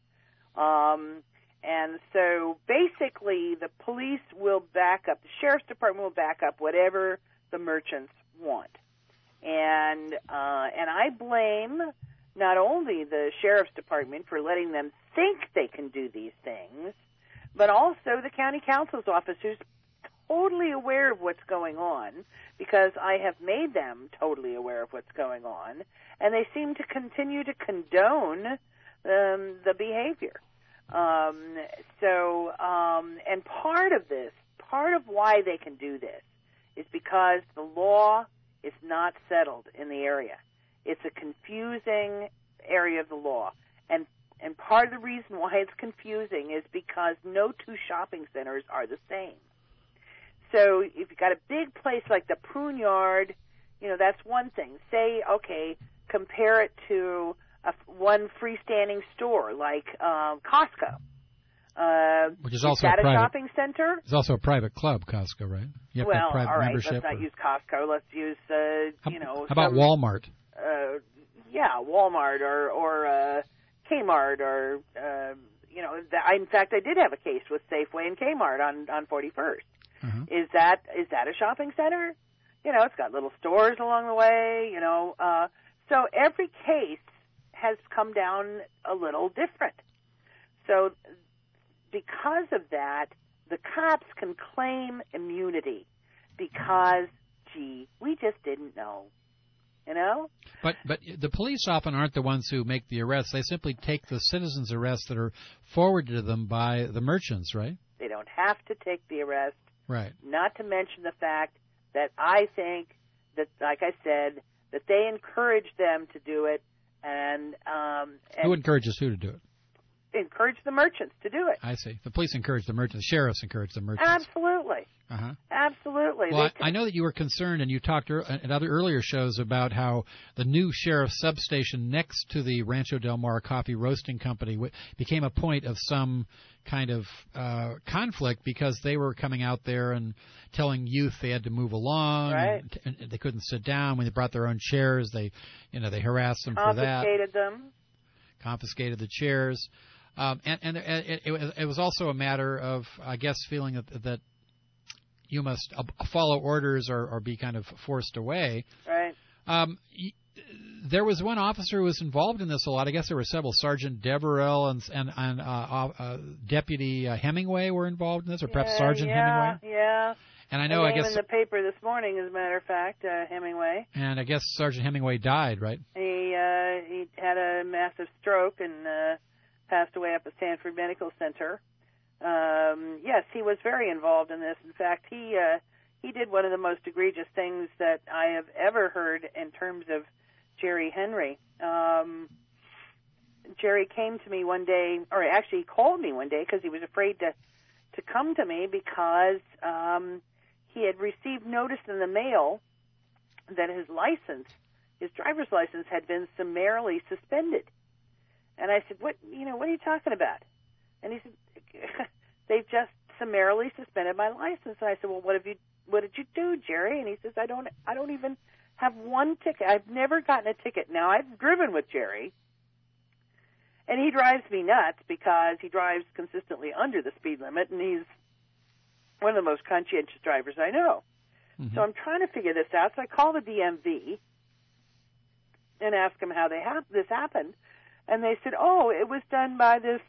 And so basically the police will back up, the sheriff's department will back up whatever the merchants want. And I blame not only the sheriff's department for letting them think they can do these things, but also the county council's office, who's totally aware of what's going on, because I have made them totally aware of what's going on, and they seem to continue to condone the behavior. And part of why they can do this is because the law is not settled in the area. It's a confusing area of the law. And part of the reason why it's confusing is because no 2 shopping centers are the same. So if you've got a big place like the Prune Yard, that's one thing. Say, okay, compare it to one freestanding store like Costco. Which is also a private shopping center. It's also a private club, Costco, right? You have to have private all right, membership. let's not use Costco. Let's use, How about Walmart? Walmart or Kmart or in fact, I did have a case with Safeway and Kmart on 41st. Is that a shopping center? It's got little stores along the way. So every case has come down a little different. So because of that, the cops can claim immunity because, we just didn't know. But the police often aren't the ones who make the arrests. They simply take the citizens' arrests that are forwarded to them by the merchants, right? They don't have to take the arrest. Right. Not to mention the fact that I think that, like I said, that they encourage them to do it. And who encourages who to do it? Encourage the merchants to do it. I see. The police encourage the merchants. The sheriffs encourage the merchants. Absolutely. Uh-huh. Absolutely. Well, I know that you were concerned, and you talked at other earlier shows about how the new sheriff's substation next to the Rancho Del Mar Coffee Roasting Company became a point of some kind of conflict because they were coming out there and telling youth they had to move along, right. and they couldn't sit down. When they brought their own chairs, they harassed them for that. Confiscated the chairs. And it was also a matter of, I guess, feeling that you must follow orders or be kind of forced away. Right. There was one officer who was involved in this a lot. I guess there were several. Sergeant Deverell and Deputy Hemingway were involved in this, or perhaps Sergeant Hemingway. Yeah. And I know, I guess in the paper this morning, as a matter of fact, Hemingway. And I guess Sergeant Hemingway died, right? He had a massive stroke and passed away up at Stanford Medical Center. Yes, he was very involved in this. In fact, he did one of the most egregious things that I have ever heard in terms of Jerry Henry. Jerry came to me one day, or actually he called me one day because he was afraid to come to me because he had received notice in the mail that his driver's license had been summarily suspended. And I said, what are you talking about? And he said, they've just summarily suspended my license. And I said, well, what did you do, Jerry? And he says, I don't even have one ticket. I've never gotten a ticket. Now, I've driven with Jerry, and he drives me nuts because he drives consistently under the speed limit, and he's one of the most conscientious drivers I know. Mm-hmm. So I'm trying to figure this out. So I call the DMV and ask them how this happened. And they said, oh, it was done by this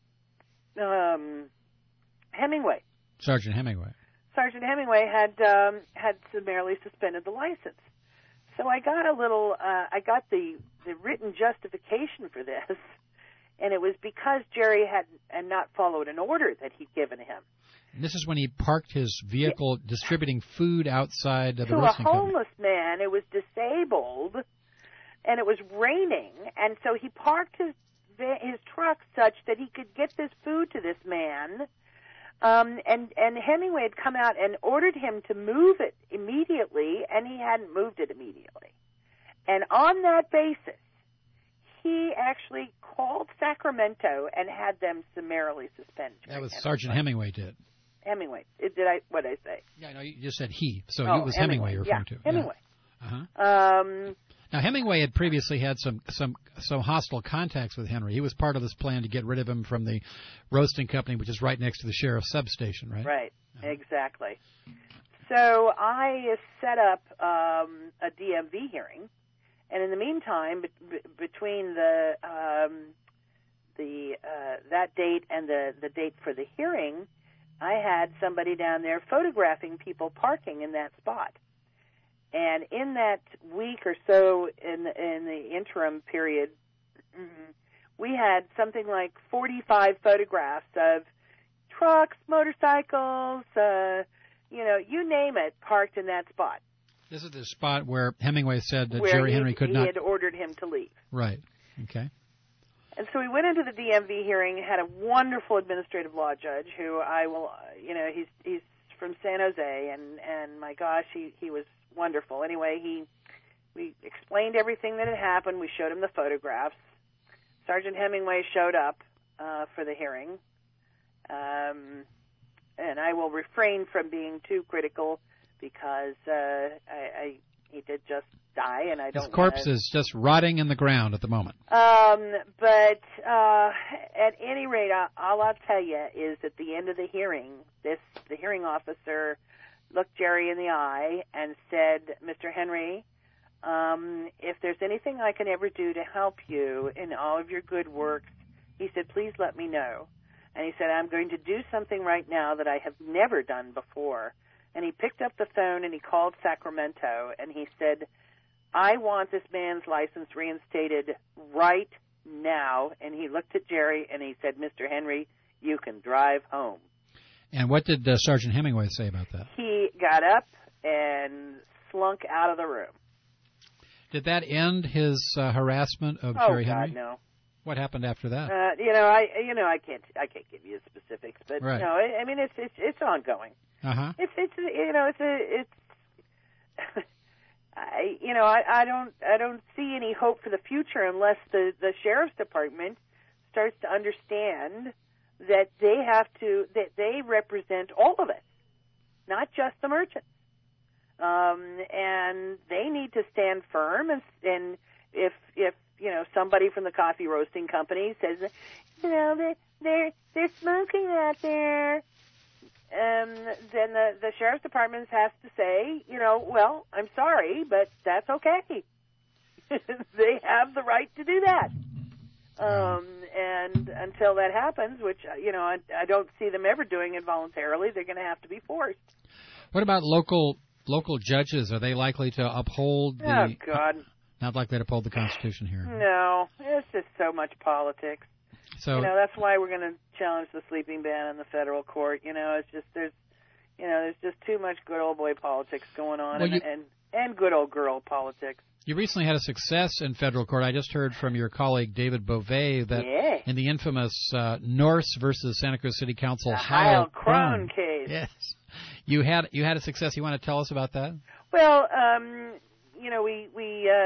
Hemingway. Sergeant Hemingway. Sergeant Hemingway had summarily suspended the license. So I got I got the written justification for this, and it was because Jerry had not followed an order that he'd given him. And this is when he parked his vehicle distributing food outside of the to roasting a homeless man. It was disabled, and it was raining, and so he parked his truck such that he could get this food to this man. And Hemingway had come out and ordered him to move it immediately, and he hadn't moved it immediately. And on that basis, he actually called Sacramento and had them summarily suspend. That was Sergeant Hemingway did. Hemingway. What did I say? Yeah, no, you just said he, so it was Hemingway you're referring to. Hemingway. Yeah. Uh-huh. Now, Hemingway had previously had some hostile contacts with Henry. He was part of this plan to get rid of him from the roasting company, which is right next to the sheriff's substation, right? Right, exactly. So I set up a DMV hearing, and in the meantime, between that date and the date for the hearing, I had somebody down there photographing people parking in that spot. And in that week or so, in the interim period, we had something like 45 photographs of trucks, motorcycles, you name it, parked in that spot. This is the spot where Hemingway said that where Jerry Henry could not. He had ordered him to leave. Right. Okay. And so we went into the DMV hearing, had a wonderful administrative law judge who I will, he's from San Jose, and my gosh, he was wonderful. Anyway, we explained everything that had happened. We showed him the photographs. Sergeant Hemingway showed up for the hearing, and I will refrain from being too critical because he did just die, and I don't. His corpse is just rotting in the ground at the moment. But at any rate, all I'll tell you is at the end of the hearing, the hearing officer looked Jerry in the eye and said, Mr. Henry, if there's anything I can ever do to help you in all of your good works, he said, please let me know. And he said, I'm going to do something right now that I have never done before. And he picked up the phone and he called Sacramento and he said, I want this man's license reinstated right now. And he looked at Jerry and he said, Mr. Henry, you can drive home. And what did Sergeant Hemingway say about that? He got up and slunk out of the room. Did that end his harassment of Jerry Henry? Oh, God, no. What happened after that? I can't give you specifics, but right. I mean it's ongoing. Uh-huh. I don't see any hope for the future unless the sheriff's department starts to understand that they represent all of us, not just the merchants. And they need to stand firm, and if somebody from the coffee roasting company says, they're smoking out there, then the sheriff's department has to say, well, I'm sorry, but that's okay. They have the right to do that. And until that happens, which I don't see them ever doing it voluntarily, they're going to have to be forced. What about local judges? Are they likely to uphold the? Oh God! Not likely to uphold the Constitution here. No, it's just so much politics. So that's why we're going to challenge the sleeping ban in the federal court. It's just there's just too much good old boy politics going on, and good old girl politics. You recently had a success in federal court. I just heard from your colleague David Beauvais that in the infamous Norse versus Santa Cruz City Council Heil Krone case. Yes, you had a success. You want to tell us about that? Well, we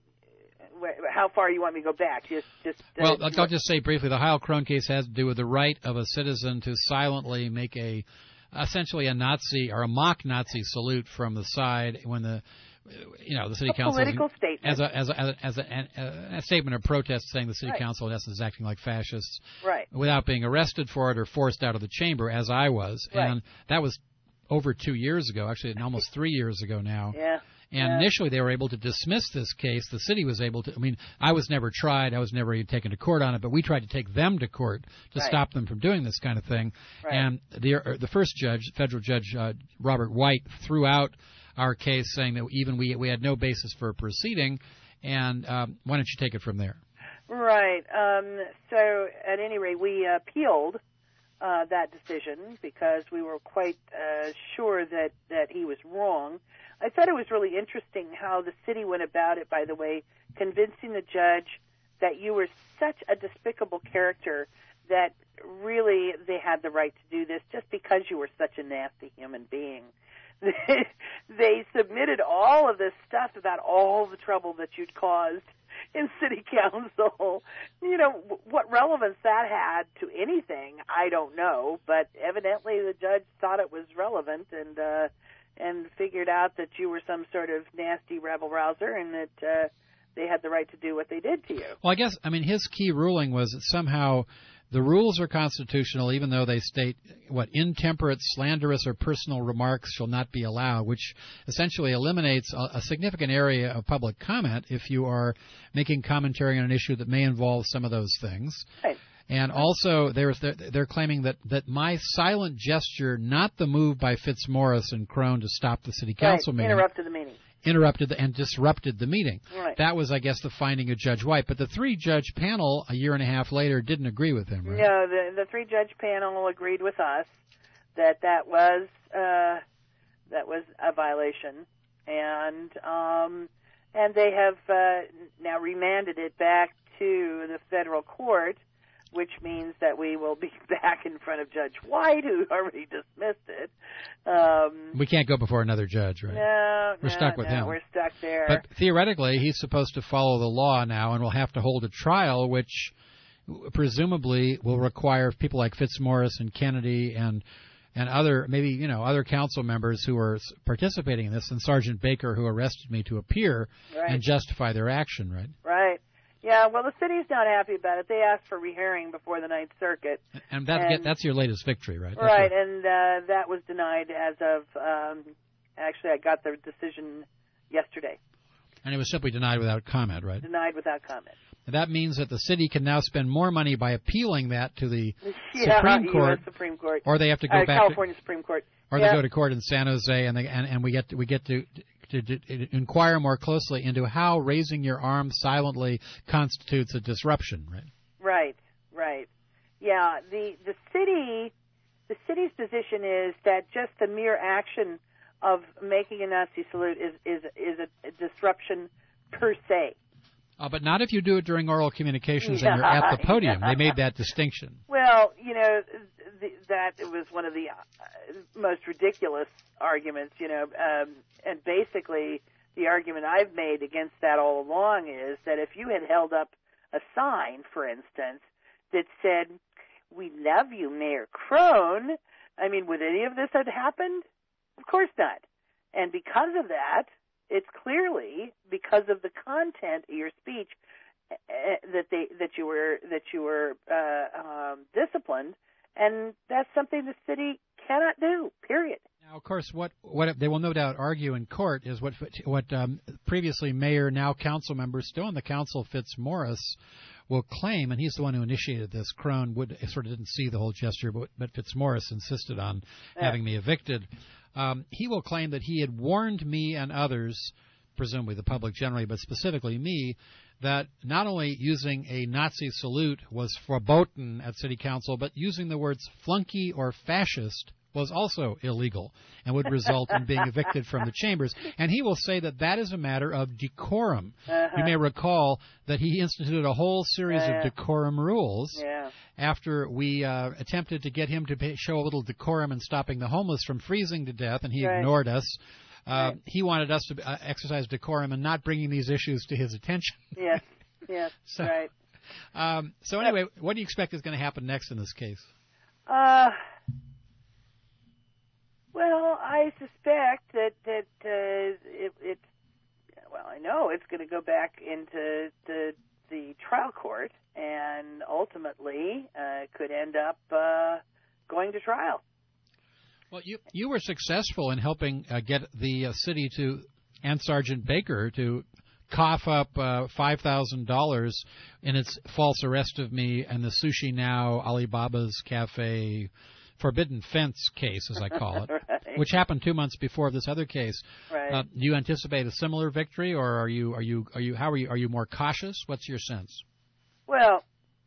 how far you want me to go back? Well, I'll just say briefly. The Heil Krone case has to do with the right of a citizen to silently make essentially a Nazi or a mock Nazi salute from the side when the city council political statement as a statement of protest saying the city council in essence is acting like fascists, right? Without being arrested for it or forced out of the chamber, as I was, and that was over 2 years ago, actually almost 3 years ago now. Yeah. And initially they were able to dismiss this case. The city was able to. I mean, I was never tried. I was never even taken to court on it. But we tried to take them to court to stop them from doing this kind of thing. Right. And the first judge, federal judge Robert White, threw out our case, saying that even we had no basis for a proceeding. And why don't you take it from there? Right. So at any rate, we appealed that decision because we were quite sure that he was wrong. I thought it was really interesting how the city went about it, by the way, convincing the judge that you were such a despicable character that really they had the right to do this just because you were such a nasty human being. They submitted all of this stuff about all the trouble that you'd caused in city council. What relevance that had to anything, I don't know, but evidently the judge thought it was relevant and figured out that you were some sort of nasty rabble-rouser and that they had the right to do what they did to you. Well, his key ruling was that somehow the rules are constitutional even though they state, intemperate, slanderous, or personal remarks shall not be allowed, which essentially eliminates a significant area of public comment if you are making commentary on an issue that may involve some of those things. Right. And also, they're claiming that my silent gesture, not the move by Fitzmaurice and Krone to stop the city council meeting, interrupted and disrupted the meeting. Right. That was, I guess, the finding of Judge White. But the three-judge panel, a year and a half later, didn't agree with him, right? No, the three-judge panel agreed with us that was a violation, and they have now remanded it back to the federal court, which means that we will be back in front of Judge White, who already dismissed it. We can't go before another judge, right? No, we're stuck with him. We're stuck there. But theoretically, he's supposed to follow the law now, and will have to hold a trial, which presumably will require people like Fitzmaurice and Kennedy and other other council members who are participating in this, and Sergeant Baker, who arrested me, to appear and justify their action, right? Right. Yeah, well, the city's not happy about it. They asked for rehearing before the Ninth Circuit. And that's your latest victory, right? Right, and that was denied as of, actually, I got the decision yesterday. And it was simply denied without comment, right? Denied without comment. And that means that the city can now spend more money by appealing that to the Supreme Court, or they have to go back California Supreme Court. Or they go to court in San Jose, and we get to inquire more closely into how raising your arm silently constitutes a disruption, right? Right. Yeah, the city's position is that just the mere action of making a Nazi salute is a disruption per se. But not if you do it during oral communications and you're at the podium. They made that distinction. Well, that was one of the most ridiculous arguments, and basically the argument I've made against that all along is that if you had held up a sign, for instance, that said, "We love you, Mayor Crone," would any of this have happened? Of course not. And because of that, it's clearly because of the content of your speech that you were disciplined, and that's something the city cannot do. Period. Now, of course, what they will no doubt argue in court is what previously mayor, now council member, still on the council, Fitzmaurice, will claim, and he's the one who initiated this. Crone sort of didn't see the whole gesture, but Fitzmaurice insisted on having me evicted. He will claim that he had warned me and others, presumably the public generally, but specifically me, that not only using a Nazi salute was verboten at city council, but using the words flunky or fascist was also illegal and would result in being evicted from the chambers. And he will say that is a matter of decorum. You may recall that he instituted a whole series of decorum rules after we attempted to get him to show a little decorum in stopping the homeless from freezing to death, and he ignored us. He wanted us to exercise decorum and not bringing these issues to his attention. Yes, so, right. So anyway, what do you expect is going to happen next in this case? Well, I suspect that I know it's going to go back into the trial court and ultimately could end up going to trial. Well, you were successful in helping get the city and Sergeant Baker to cough up $5,000 in its false arrest of me and the Sushi Now Alibaba's Cafe Forbidden Fence case, as I call it, which happened 2 months before this other case. Right. Do you anticipate a similar victory, or are you more cautious? What's your sense? Well,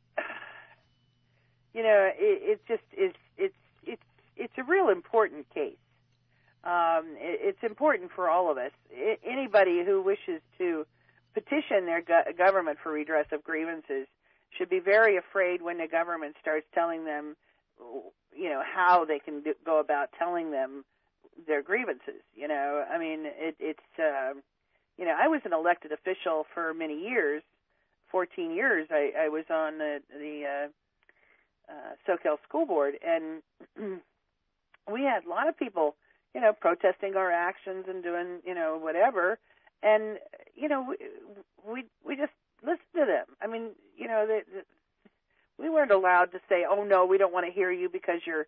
it's a real important case. It's important for all of us. Anybody who wishes to petition their government for redress of grievances should be very afraid when the government starts telling them, how they can go about telling them their grievances. I was an elected official for many years, 14 years. I was on the Soquel School Board, and we had a lot of people, protesting our actions and doing, whatever. And, we just listened to them. We weren't allowed to say, "Oh no, we don't want to hear you because you're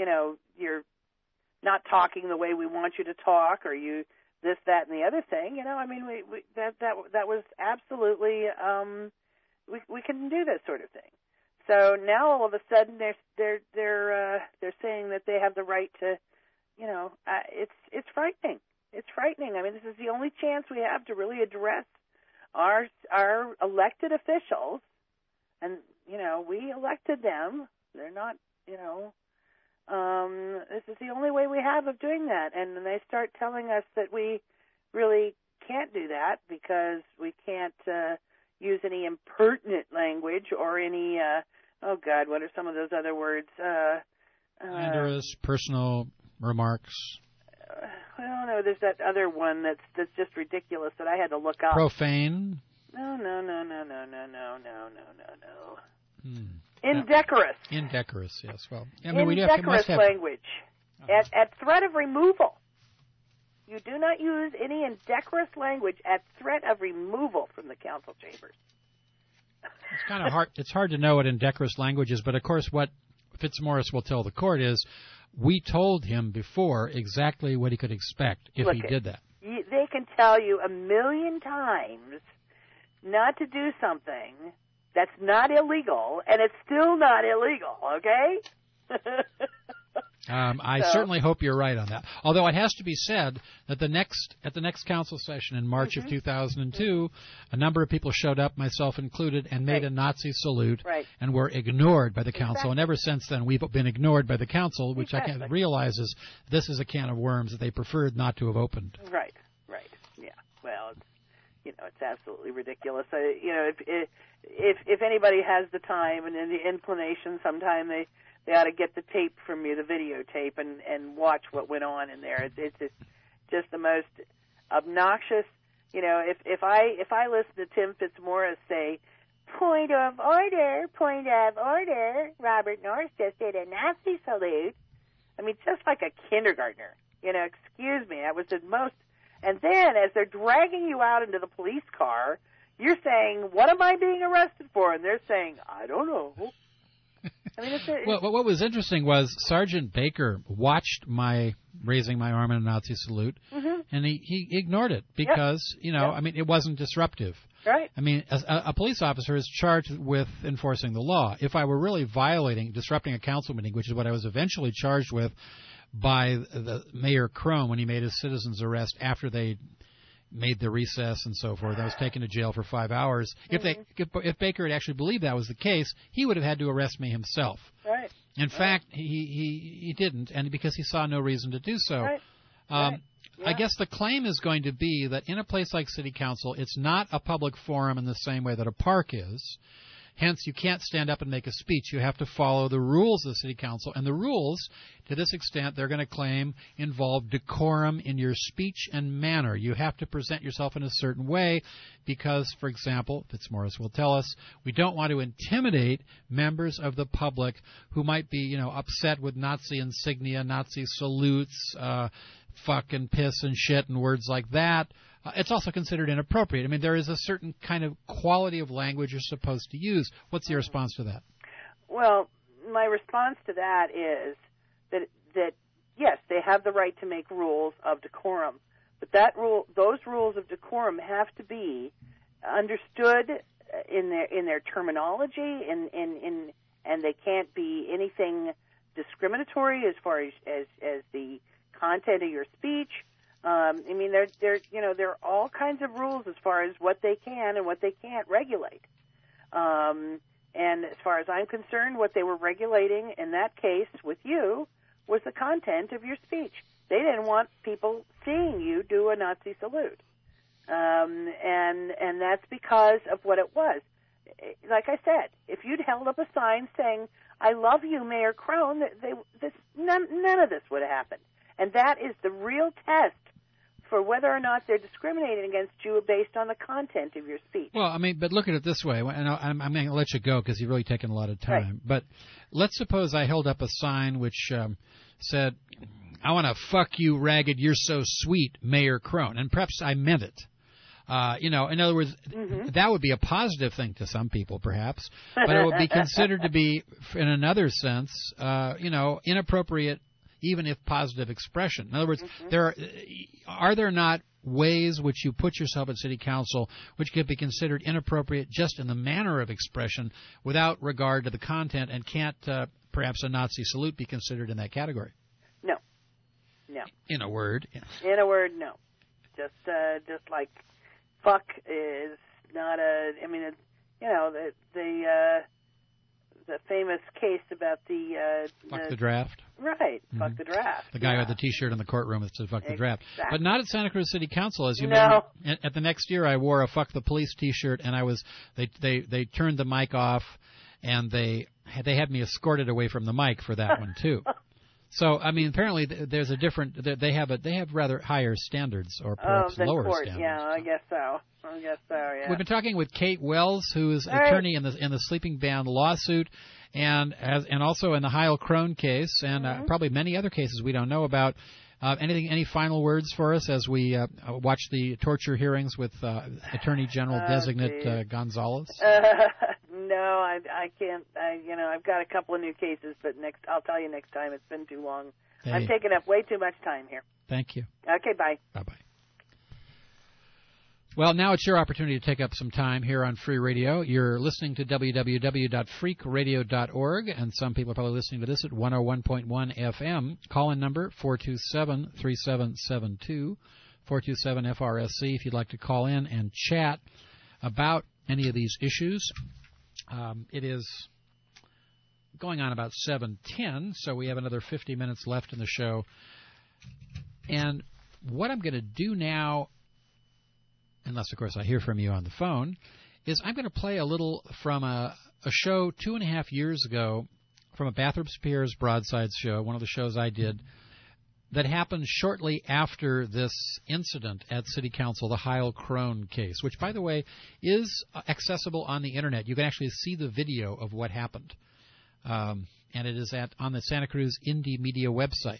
not talking the way we want you to talk, or you this, that, and the other thing." That was absolutely we couldn't do that sort of thing. So now all of a sudden they're saying that they have the right to, it's frightening. It's frightening. This is the only chance we have to really address our elected officials, and we elected them. They're not, this is the only way we have of doing that. And then they start telling us that we really can't do that because we can't use any impertinent language or any, what are some of those other words? Slanderous, personal remarks. Well, no, there's that other one that's just ridiculous that I had to look up. Profane? No. Indecorous. Indecorous, yes. Well, indecorous language. At threat of removal. You do not use any indecorous language at threat of removal from the council chambers. It's kind of hard. It's hard to know what indecorous language is, but of course, what Fitzmaurice will tell the court is, we told him before exactly what he could expect if he did that. They can tell you 1,000,000 times not to do something that's not illegal, and it's still not illegal, okay? I certainly hope you're right on that. Although it has to be said that at the next council session in March of 2002, a number of people showed up, myself included, and made a Nazi salute and were ignored by the council. And ever since then, we've been ignored by the council, which I can't realize is this is a can of worms that they preferred not to have opened. Right. Yeah. Well, it's absolutely ridiculous. If anybody has the time and the inclination, sometime they ought to get the tape from you, the videotape, and watch what went on in there. It's just the most obnoxious. If I listen to Tim Fitzmaurice say, point of order, Robert Norris just did a Nazi salute. I mean, just like a kindergartner. Excuse me, that was the most. And then, as they're dragging you out into the police car, you're saying, what am I being arrested for? And they're saying, I don't know. I mean, well, what was interesting was Sergeant Baker watched my raising my arm in a Nazi salute, and he ignored it because, I mean, it wasn't disruptive. Right. I mean, a police officer is charged with enforcing the law. If I were really disrupting a council meeting, which is what I was eventually charged with by the Mayor Crone when he made his citizens arrest after they made the recess and so forth. I was taken to jail for 5 hours. If Baker had actually believed that was the case, he would have had to arrest me himself. Right. In fact, he didn't, and because he saw no reason to do so. Right. Right. Yeah. I guess the claim is going to be that in a place like City Council, it's not a public forum in the same way that a park is. Hence, you can't stand up and make a speech. You have to follow the rules of the City Council. And the rules, to this extent, they're going to claim involve decorum in your speech and manner. You have to present yourself in a certain way because, for example, Fitzmaurice will tell us, we don't want to intimidate members of the public who might be, upset with Nazi insignia, Nazi salutes, fuck and piss and shit and words like that. It's also considered inappropriate. I mean, there is a certain kind of quality of language you're supposed to use. What's your response to that? Well, my response to that is that yes, they have the right to make rules of decorum, but those rules of decorum have to be understood in their terminology, and they can't be anything discriminatory as far as the content of your speech. I mean, there are all kinds of rules as far as what they can and what they can't regulate. And as far as I'm concerned, what they were regulating in that case with you was the content of your speech. They didn't want people seeing you do a Nazi salute. And that's because of what it was. Like I said, if you'd held up a sign saying, I love you, Mayor Crone, none of this would have happened. And that is the real test for whether or not they're discriminating against you based on the content of your speech. Well, I mean, but look at it this way, and I'm going to let you go because you've really taken a lot of time. Right. But let's suppose I held up a sign which said, I want to fuck you ragged, you're so sweet, Mayor Crone. And perhaps I meant it. In other words, that would be a positive thing to some people, perhaps, but it would be considered to be, in another sense, inappropriate, even if positive expression. In other words, are there not ways which you put yourself at City Council which could be considered inappropriate just in the manner of expression without regard to the content, and can't perhaps a Nazi salute be considered in that category? No. In a word? In a word, no. Just like fuck is not a. I mean, the famous case about the fuck the draft. Right, fuck the draft. The guy with the T-shirt in the courtroom that said fuck the draft. But not at Santa Cruz City Council, as you know. At the next year, I wore a fuck the police T-shirt, and they turned the mic off, and they had me escorted away from the mic for that one too. So, I mean, apparently there's a different. They have rather higher standards, or perhaps lower standards. Yeah, I guess so. Yeah. We've been talking with Kate Wells, who is attorney in the Sleeping Band lawsuit, and also in the Heil Crone case, and probably many other cases we don't know about. Any final words for us as we watch the torture hearings with Attorney General designate Gonzalez? No, I can't. I've got a couple of new cases, but I'll tell you next time. It's been too long. Hey. I'm taking up way too much time here. Thank you. Okay, bye. Bye-bye. Well, now it's your opportunity to take up some time here on Free Radio. You're listening to www.freakradio.org, and some people are probably listening to this at 101.1 FM. Call-in number 427-3772, 427-FRSC, if you'd like to call in and chat about any of these issues. It is going on about 7:10, so we have another 50 minutes left in the show. And what I'm going to do now unless, of course, I hear from you on the phone, is I'm going to play a little from a show 2.5 years ago from a Bathrooms Piers Broadsides show, one of the shows I did, that happened shortly after this incident at City Council, the Heil Crone case, which, by the way, is accessible on the Internet. You can actually see the video of what happened. And it is on the Santa Cruz Indie Media website,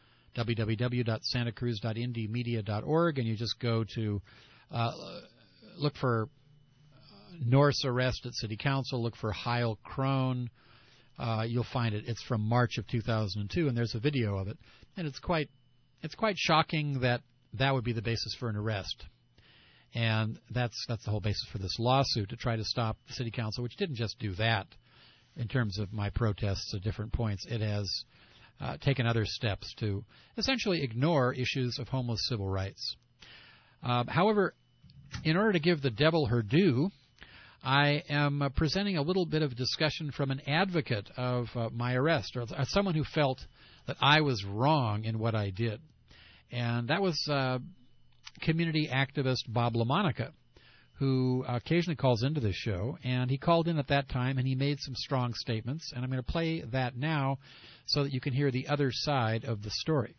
www.santacruz.indiemedia.org, and you just go to look for Norse arrest at City Council, look for Heil Crone. You'll find it. It's from March of 2002, and there's a video of it. And it's quite shocking that would be the basis for an arrest. And that's the whole basis for this lawsuit, to try to stop the City Council, which didn't just do that in terms of my protests at different points. It has taken other steps to essentially ignore issues of homeless civil rights. However, in order to give the devil her due, I am presenting a little bit of discussion from an advocate of my arrest, or someone who felt that I was wrong in what I did. And that was community activist Bob LaMonica, who occasionally calls into this show. And he called in at that time, and he made some strong statements. And I'm going to play that now so that you can hear the other side of the story.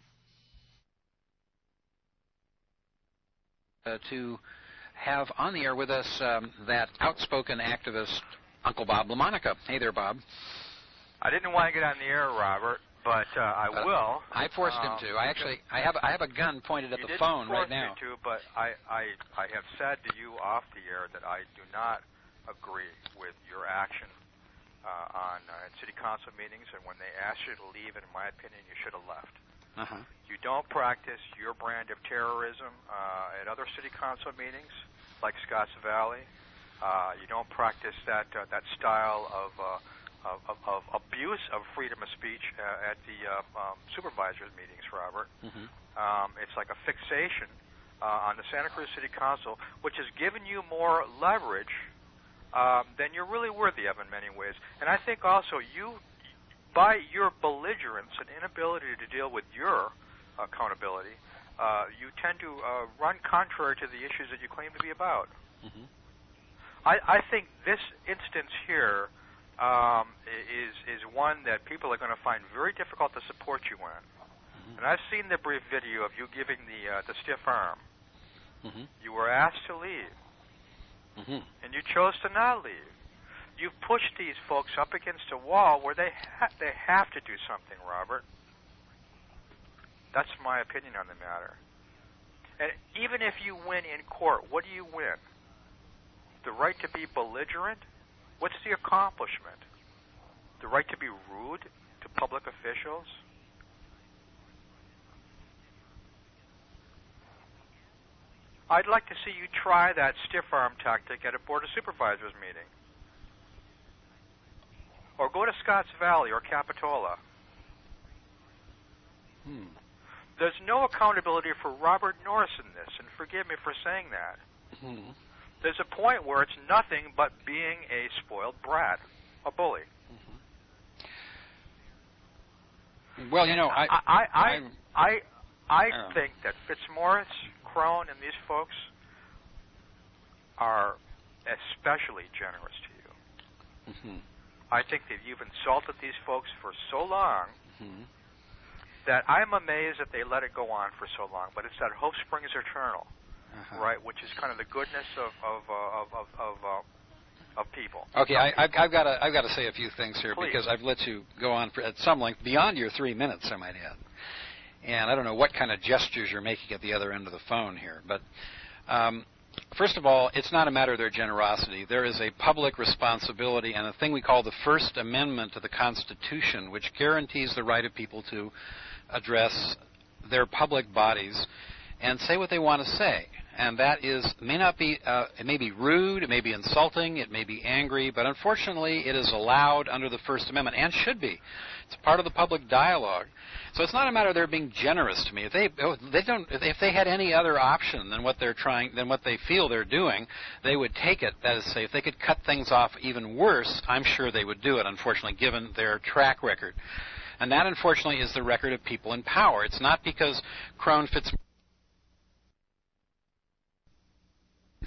To have on the air with us that outspoken activist, Uncle Bob LaMonica. Hey there, Bob. I didn't want to get on the air, Robert, but I will. I forced him to. I have a gun pointed at the phone right now. You didn't force me to, but I have said to you off the air that I do not agree with your action on city council meetings, and when they asked you to leave, in my opinion, you should have left. You don't practice your brand of terrorism at other city council meetings, like Scotts Valley. You don't practice that style of abuse of freedom of speech at the supervisors' meetings, Robert. It's like a fixation on the Santa Cruz City Council, which has given you more leverage than you're really worthy of in many ways. And I think also you, by your belligerence and inability to deal with your accountability, you tend to run contrary to the issues that you claim to be about. I think this instance here is one that people are going to find very difficult to support you in. And I've seen the brief video of you giving the stiff arm. You were asked to leave, and you chose to not leave. You've pushed these folks up against a wall where they have to do something, Robert. That's my opinion on the matter. And even if you win in court, what do you win? The right to be belligerent? What's the accomplishment? The right to be rude to public officials? I'd like to see you try that stiff arm tactic at a Board of Supervisors meeting. Or go to Scotts Valley or Capitola. There's no accountability for Robert Norris in this, and forgive me for saying that. There's a point where it's nothing but being a spoiled brat, a bully. Well, you know, I think that Fitzmaurice, Crone, and these folks are especially generous to you. I think that you've insulted these folks for so long that I'm amazed that they let it go on for so long. But it's that hope springs eternal, right? Which is kind of the goodness of people. Okay, I've got to say a few things here. Please. Because I've let you go on at some length beyond your 3 minutes, I might add. And I don't know what kind of gestures you're making at the other end of the phone here, but. First of all, it's not a matter of their generosity. There is a public responsibility and a thing we call the First Amendment to the Constitution, which guarantees the right of people to address their public bodies and say what they want to say. And that is, it may be rude, it may be insulting, it may be angry, but unfortunately it is allowed under the First Amendment and should be. It's part of the public dialogue. So it's not a matter of their being generous to me. If they had any other option than what they feel they're doing, they would take it. That is to say, if they could cut things off even worse, I'm sure they would do it, unfortunately, given their track record. And that, unfortunately, is the record of people in power. It's not because Crone Fitzmaurice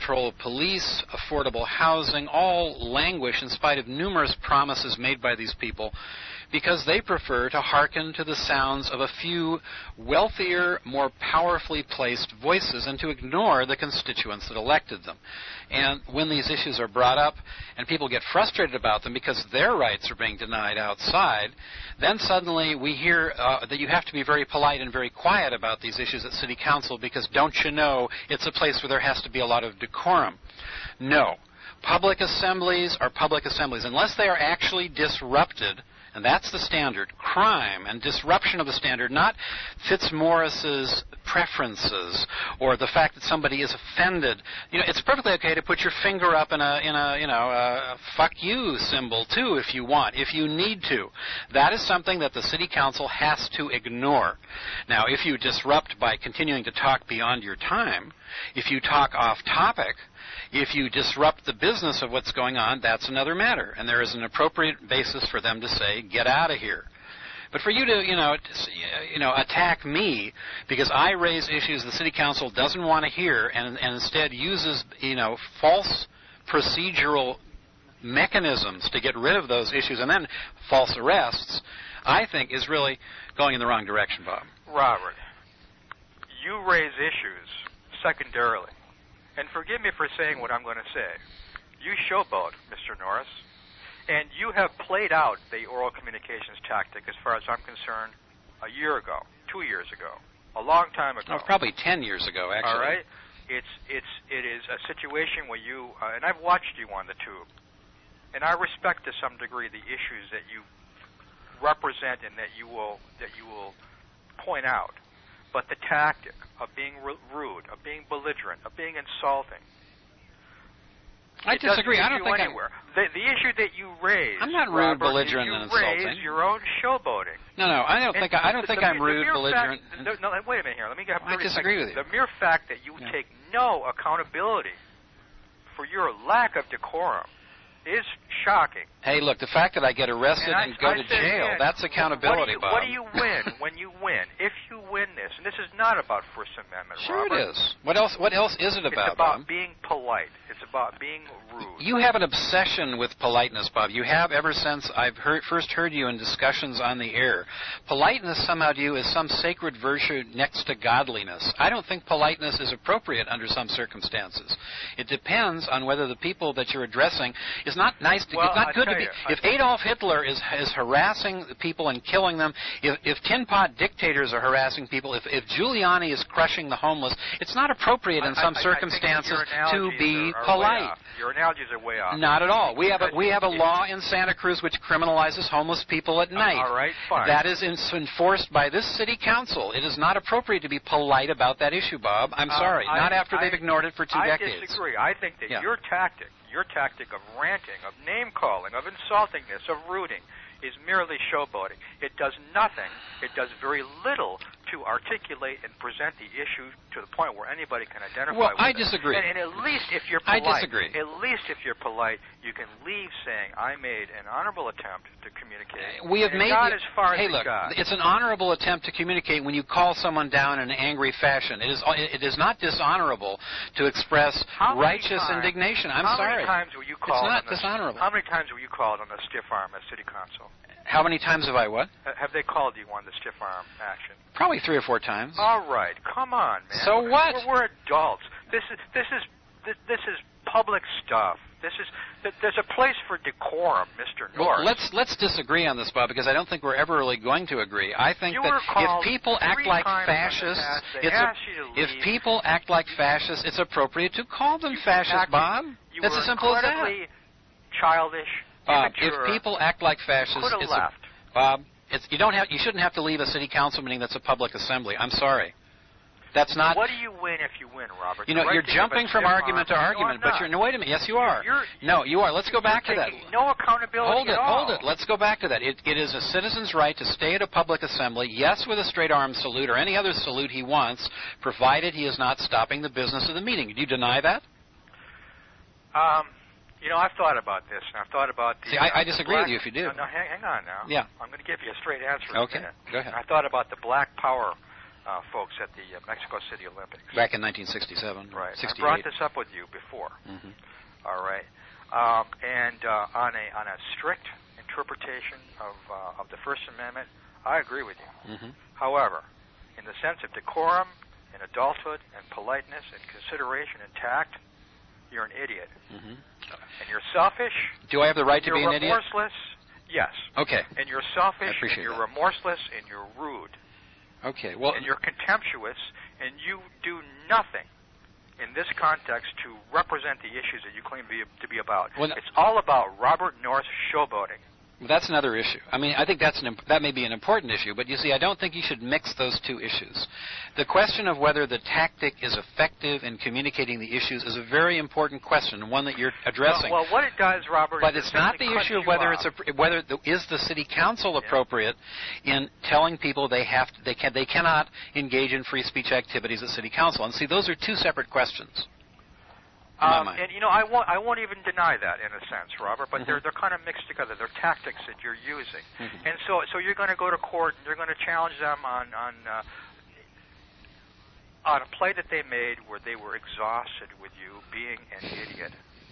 patrol of police, affordable housing, all languish in spite of numerous promises made by these people, because they prefer to hearken to the sounds of a few wealthier, more powerfully placed voices and to ignore the constituents that elected them. And when these issues are brought up and people get frustrated about them because their rights are being denied outside, then suddenly we hear that you have to be very polite and very quiet about these issues at City Council because, don't you know, it's a place where there has to be a lot of decorum. No. Public assemblies are public assemblies. Unless they are actually disrupted, and that's the standard, crime and disruption of the standard, not Fitzmaurice's preferences or the fact that somebody is offended. You know, it's perfectly okay to put your finger up in a fuck you symbol too if you want, if you need to. That is something that the City Council has to ignore. Now, if you disrupt by continuing to talk beyond your time, if you talk off topic, if you disrupt the business of what's going on, that's another matter. And there is an appropriate basis for them to say, get out of here. But for you to, attack me because I raise issues the City Council doesn't want to hear and instead uses, false procedural mechanisms to get rid of those issues and then false arrests, I think is really going in the wrong direction, Bob. Robert, you raise issues secondarily. And forgive me for saying what I'm going to say. You showboat, Mr. Norris, and you have played out the oral communications tactic, as far as I'm concerned, a year ago, 2 years ago, a long time ago. Oh, probably 10 years ago, actually. All right? It is a situation where you, and I've watched you on the tube, and I respect to some degree the issues that you represent and that you will point out. But the tactic of being rude, of being belligerent, of being insulting. I disagree. I don't think anywhere. The issue that you raise. I'm not rude, belligerent, and insulting. You raise your own showboating. No, I don't think I'm rude, belligerent. No, wait a minute here. Let me get. I disagree with you. The mere fact that you take no accountability for your lack of decorum is shocking. Hey, look, the fact that I get arrested and go to jail, that's accountability, Bob. What do you win when you win? If you win this, and this is not about First Amendment, Sure Robert. it is. What else is it about, It's about Bob? being polite. It's about being rude. You have an obsession with politeness, Bob. You have ever since I've first heard you in discussions on the air. Politeness somehow to you is some sacred virtue next to godliness. I don't think politeness is appropriate under some circumstances. It depends on whether the people that you're addressing is not nice. Well, it's not good to be. If Adolf Hitler is harassing the people and killing them, if tin pot dictators are harassing people, if Giuliani is crushing the homeless, it's not appropriate in some circumstances to be polite. Your analogies are way off. Not at all. We have a law in Santa Cruz which criminalizes homeless people at night. All right, fine. That is enforced by this city council. It is not appropriate to be polite about that issue, Bob. I'm sorry. Not after they've ignored it for 2 decades. I disagree. I think that your tactic of ranting, of name-calling, of insultingness, of rooting, is merely showboating. It does nothing. It does very little to articulate and present the issue to the point where anybody can identify with it. I disagree. And at least if you're polite, I disagree. At least if you're polite, you can leave saying, I made an honorable attempt to communicate. We have made God as far as hey, look, it's an honorable attempt to communicate when you call someone down in an angry fashion. It is not dishonorable to express righteous indignation. I'm sorry. How many times were you called? It's not dishonorable. How many times were you called on the stiff arm at City Council? How many times have I what? Have they called you on the stiff arm action? Probably 3 or 4 times. All right, come on, man. So what? We're adults. This is public stuff. There's a place for decorum, Mr. Norris. Well, let's disagree on this, Bob, because I don't think we're ever really going to agree. I think that if people act like fascists, if people act like fascists, it's appropriate to call them fascists, Bob. It's as simple as that. Incredibly childish. Bob, if people act like fascists, Bob, you shouldn't have to leave a city council meeting that's a public assembly. I'm sorry. That's not. What do you win if you win, Robert? You're jumping from argument to argument, but no, wait a minute. Yes, you are. No, you are. Let's go back to that. No accountability at all. Hold it. Let's go back to that. It is a citizen's right to stay at a public assembly, yes, with a straight arm salute or any other salute he wants, provided he is not stopping the business of the meeting. Do you deny that? I've thought about this, and I've thought about the... See, I disagree with you if you do. No, hang on now. Yeah. I'm going to give you a straight answer. Okay, go ahead. I thought about the Black Power folks at the Mexico City Olympics. Back in 1967. Right. 68. I brought this up with you before. Mm-hmm. All right. And on a strict interpretation of the First Amendment, I agree with you. Mm-hmm. However, in the sense of decorum and adulthood and politeness and consideration and tact, you're an idiot. Mm-hmm. And you're selfish. Do I have the right to be an idiot? You're remorseless. Yes. Okay. And you're selfish. I appreciate and you're that. remorseless. And you're rude. Okay. Well. And you're contemptuous. And you do nothing in this context to represent the issues that you claim to be about. Well, it's all about Robert North showboating. That's another issue. I mean, I think that may be an important issue, but you see, I don't think you should mix those two issues. The question of whether the tactic is effective in communicating the issues is a very important question, one that you're addressing. Well, what it does, Robert, but is it's not the issue of whether is the city council appropriate in telling people they cannot engage in free speech activities at city council. And see, those are two separate questions. And I won't even deny that in a sense, Robert. But Mm-hmm. they're kind of mixed together. They're tactics that you're using, Mm-hmm. and so you're going to go to court and you're going to challenge them on a play that they made where they were exhausted with you being an idiot.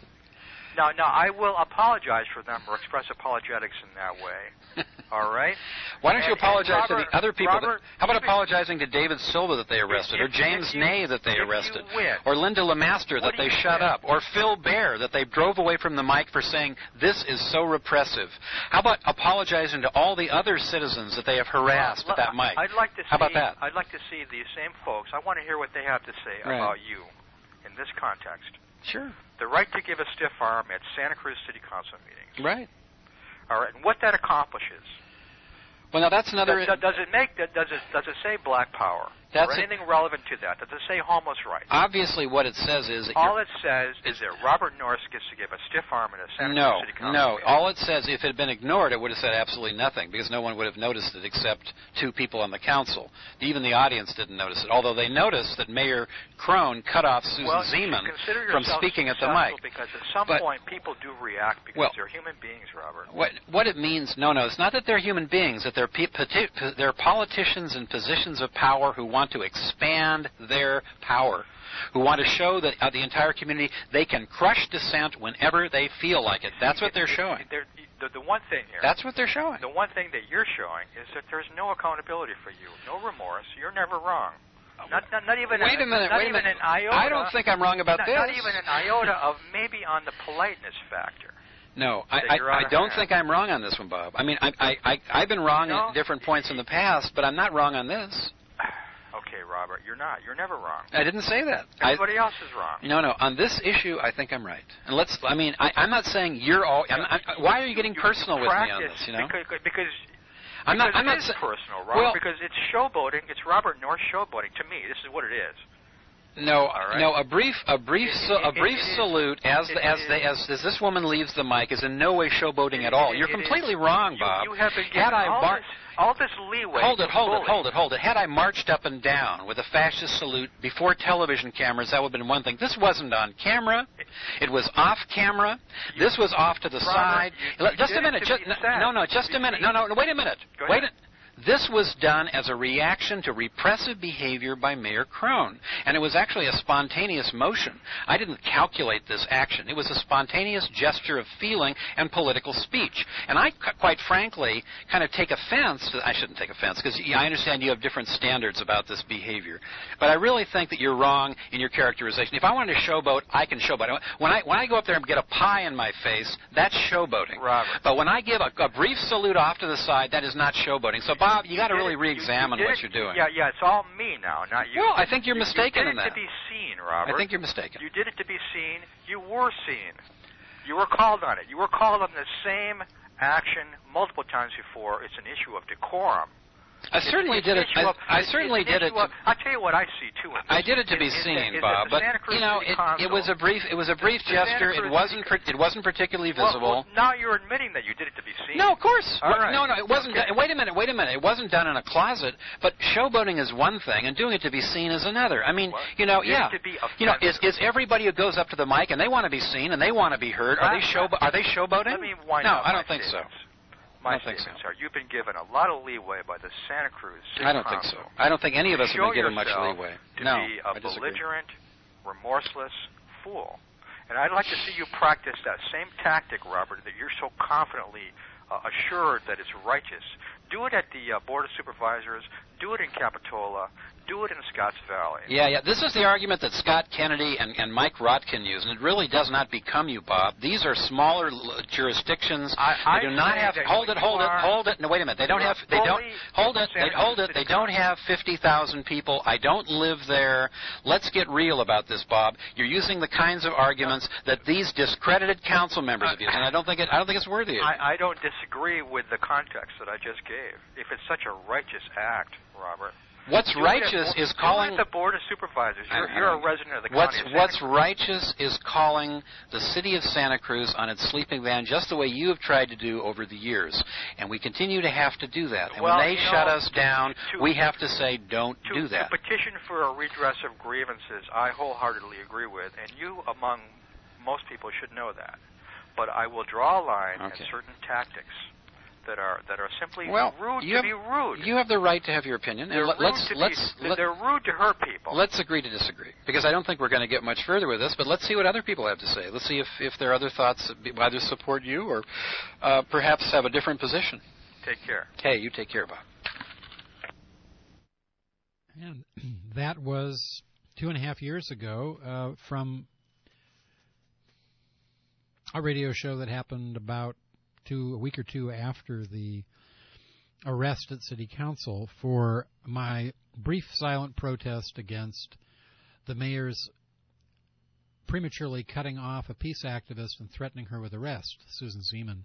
Now I will apologize for them or express apologetics in that way. All right. Why don't you apologize to the other people? How about apologizing to David Silva that they arrested, or James Ney that they arrested, or Linda LeMaster that they shut up, or Phil Baer that they drove away from the mic for saying this is so repressive? How about apologizing to all the other citizens that they have harassed at that mic? I'd like to How about that? I'd like to see these same folks. I want to hear what they have to say about you in this context. Sure. The right to give a stiff arm at Santa Cruz City Council meetings. Right. All right, and what that accomplishes. Well, now that's another. Does it say Black Power? Or anything relevant to that? Does it say homeless rights? Obviously, what it says is that all it says is that Robert Norris gets to give a stiff arm at a Santa Cruz City Council meeting. All it says, if it had been ignored, it would have said absolutely nothing because no one would have noticed it except two people on the council. Even the audience didn't notice it, although they noticed that Mayor Crone cut off Susan Zeman from speaking at the mic. Because at some point people do react because they're human beings, Robert. What it means, no, it's not that they're human beings, that they're politicians in positions of power who want to expand their power, who want to show that the entire community they can crush dissent whenever they feel like it. That's what they're showing. The one thing here. That's what they're showing. The one thing that you're showing is that there's no accountability for you, no remorse. You're never wrong. Not even wait a minute. An iota. I don't think I'm wrong about this. Not even an iota of maybe on the politeness factor. No, I don't think I'm wrong on this one, Bob. I mean, I've been wrong at different points in the past, but I'm not wrong on this. Okay, Robert, you're not. You're never wrong. I didn't say that. Everybody else is wrong. No. On this issue, I think I'm right. And I'm not saying you're all. Why are you getting personal with me on this? You know, because I'm not personal, Robert. Because it's showboating. It's Robert North showboating. To me, this is what it is. No, a brief salute as this woman leaves the mic is in no way showboating at all. You're completely wrong, Bob. You have been given all this leeway. Hold it. Had I marched up and down with a fascist salute before television cameras, that would have been one thing. This wasn't on camera. It was off camera. This was off to the side. Just a minute. Just a minute. No, wait a minute. This was done as a reaction to repressive behavior by Mayor Crone, and it was actually a spontaneous motion. I didn't calculate this action. It was a spontaneous gesture of feeling and political speech. And I, quite frankly, kind of take offense. I shouldn't take offense, because I understand you have different standards about this behavior. But I really think that you're wrong in your characterization. If I wanted to showboat, I can showboat. When I go up there and get a pie in my face, that's showboating. Robert. But when I give a brief salute off to the side, that is not showboating. So, Bob, you got to really re-examine what you're doing. Yeah, it's all me now, not you. Well, I think you're mistaken in that. You did it to be seen, Robert. I think you're mistaken. You did it to be seen. You were seen. You were called on it. You were called on the same action multiple times before. It's an issue of decorum. I certainly did it. I certainly did it. I'll tell you what I see too. I did it to be seen, Bob. But it was a brief gesture. It wasn't particularly visible. Well, now you're admitting that you did it to be seen. No, of course. Right. No, it wasn't. Okay. Wait a minute. It wasn't done in a closet. But showboating is one thing, and doing it to be seen is another. I mean, is everybody who goes up to the mic and they want to be seen and they want to be heard? Are they showboating? Let me wind no, up I don't think so. my statements are you've been given a lot of leeway by the Santa Cruz City I don't think so. I don't think any of us have been given much leeway. To No, be a I disagree. belligerent, remorseless fool. And I'd like to see you practice that same tactic, Robert, that you're so confidently assured that it's righteous. Do it at the Board of Supervisors. Do it in Capitola. Do it in Scotts Valley. Yeah. This is the argument that Scott Kennedy and Mike Rotkin use, and it really does not become you, Bob. These are smaller jurisdictions. They do not have. Hold it. No, wait a minute. They don't have. They don't have 50,000 people. I don't live there. Let's get real about this, Bob. You're using the kinds of arguments that these discredited council members have used, and I don't think it's worthy of you. I don't disagree with the context that I just gave. If it's such a righteous act, Robert. What's righteous is calling the Board of Supervisors. You're a resident of the county. What's righteous is calling the city of Santa Cruz on its sleeping ban, just the way you have tried to do over the years, and we continue to have to do that. And when they shut us down, we have to say, don't do that. To petition for a redress of grievances, I wholeheartedly agree with, and you, among most people, should know that. But I will draw a line at certain tactics that are simply rude to be rude. You have the right to have your opinion. They're rude to hurt people. Let's agree to disagree, because I don't think we're going to get much further with this, but let's see what other people have to say. Let's see if there are other thoughts that either support you or perhaps have a different position. Take care. Hey, you take care, Bob. And that was 2.5 years ago from a radio show that happened about a week or two after the arrest at City Council for my brief silent protest against the mayor's prematurely cutting off a peace activist and threatening her with arrest, Susan Zeman.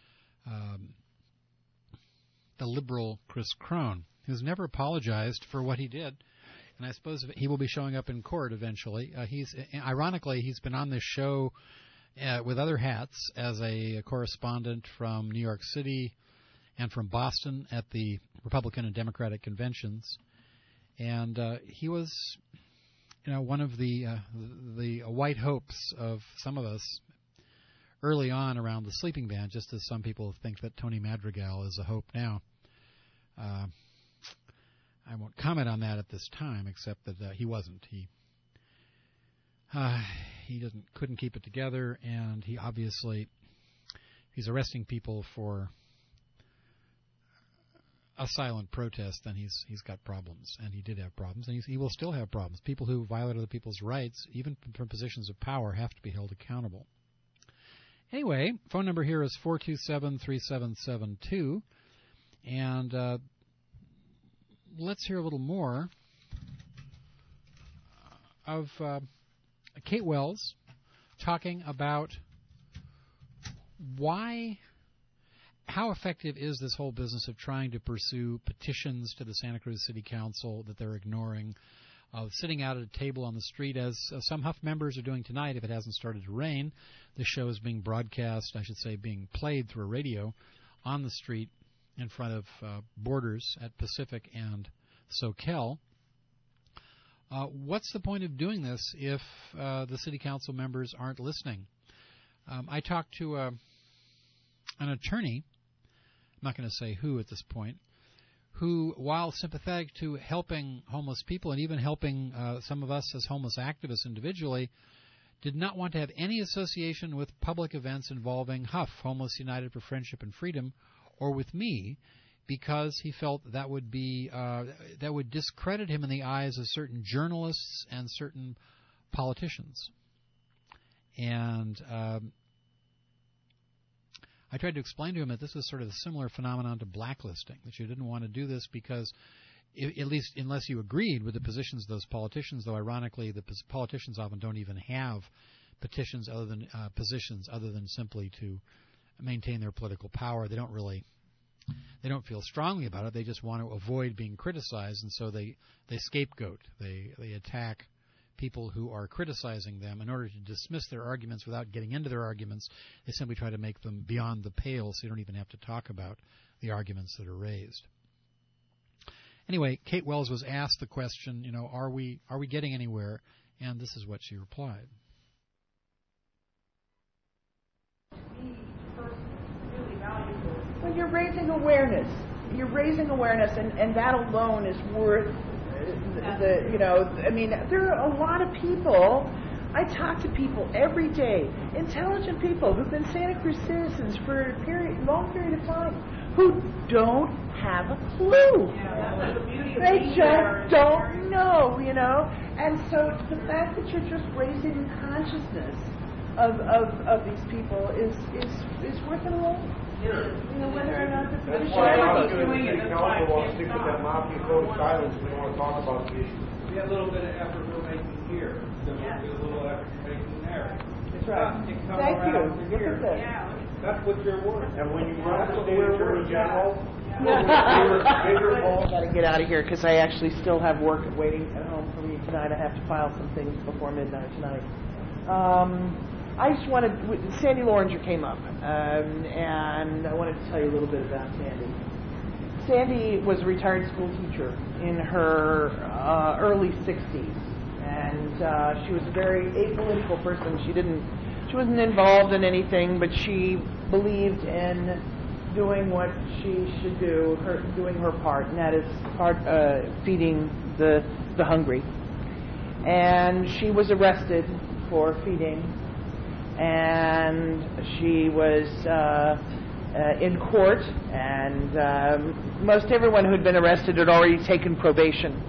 The liberal Chris Krohn, who's never apologized for what he did, and I suppose he will be showing up in court eventually. Ironically, he's been on this show with other hats as a correspondent from New York City and from Boston at the Republican and Democratic conventions, and he was, one of the white hopes of some of us early on around the sleeping ban. Just as some people think that Tony Madrigal is a hope now. I won't comment on that at this time, except that he wasn't. He couldn't keep it together, and he's arresting people for a silent protest, then he's got problems, and he did have problems, and he will still have problems. People who violate other people's rights, even from positions of power, have to be held accountable. Anyway, phone number here is 427-3772, and let's hear a little more of Kate Wells talking about how effective is this whole business of trying to pursue petitions to the Santa Cruz City Council that they're ignoring, of sitting out at a table on the street, as some Huff members are doing tonight if it hasn't started to rain. This show is being broadcast, being played through a radio on the street in front of Borders at Pacific and Soquel. What's the point of doing this if the city council members aren't listening? I talked to an attorney, I'm not going to say who at this point, who, while sympathetic to helping homeless people and even helping some of us as homeless activists individually, did not want to have any association with public events involving Huff, Homeless United for Friendship and Freedom, or with me, because he felt that would discredit him in the eyes of certain journalists and certain politicians. And I tried to explain to him that this was sort of a similar phenomenon to blacklisting, that you didn't want to do this because, at least unless you agreed with the positions of those politicians, though ironically the politicians often don't even have petitions other than positions other than simply to maintain their political power. They don't feel strongly about it. They just want to avoid being criticized, and so they scapegoat. They attack people who are criticizing them in order to dismiss their arguments without getting into their arguments. They simply try to make them beyond the pale so you don't even have to talk about the arguments that are raised. Anyway, Kate Wells was asked the question, are we getting anywhere? And this is what she replied. Me, personally, really valuable Well, you're raising awareness. You're raising awareness, and that alone is worth I mean, there are a lot of people. I talk to people every day, intelligent people who've been Santa Cruz citizens for a long period of time, who don't have a clue. They just don't know, And so the fact that you're just raising the consciousness of these people is worth it alone. Whether or not the British are doing it. We'll stick with that mafia code of silence. We don't want to talk about the issue. We have a little bit of effort we're making here. Then we'll do a little effort we're making there. That's right. Thank you. Look at this. That's what you're worth. And when you run for state attorney general, I got to get out of here because I actually still have work waiting at home for me tonight. I have to file some things before midnight tonight. I just wanted, Sandy Loringer came up, and I wanted to tell you a little bit about Sandy. Sandy was a retired school teacher in her early 60s, and she was a very apolitical person. She wasn't involved in anything, but she believed in doing what she should do, doing her part, and that is feeding the hungry. And she was arrested for feeding. And she was in court, and most everyone who had been arrested had already taken probation.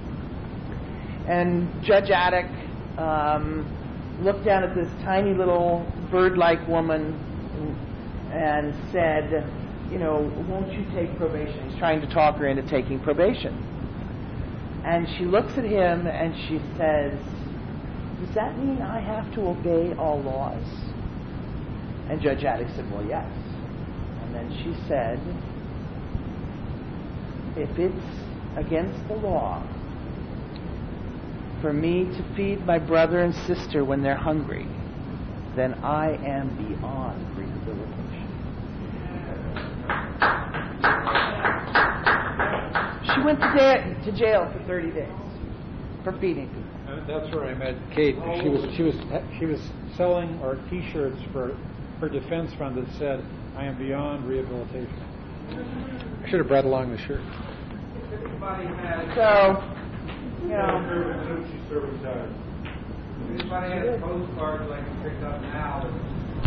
And Judge Attic looked down at this tiny little bird-like woman and said, won't you take probation? He's trying to talk her into taking probation. And she looks at him and she says, does that mean I have to obey all laws? And Judge Attic said, well, yes. And then she said, if it's against the law for me to feed my brother and sister when they're hungry, then I am beyond rehabilitation. She went to jail for 30 days for feeding people. That's where I met Kate. She was selling our T-shirts for her defense fund that said, "I am beyond rehabilitation." I should have brought along the shirt. So, If anybody has postcards I can pick up now.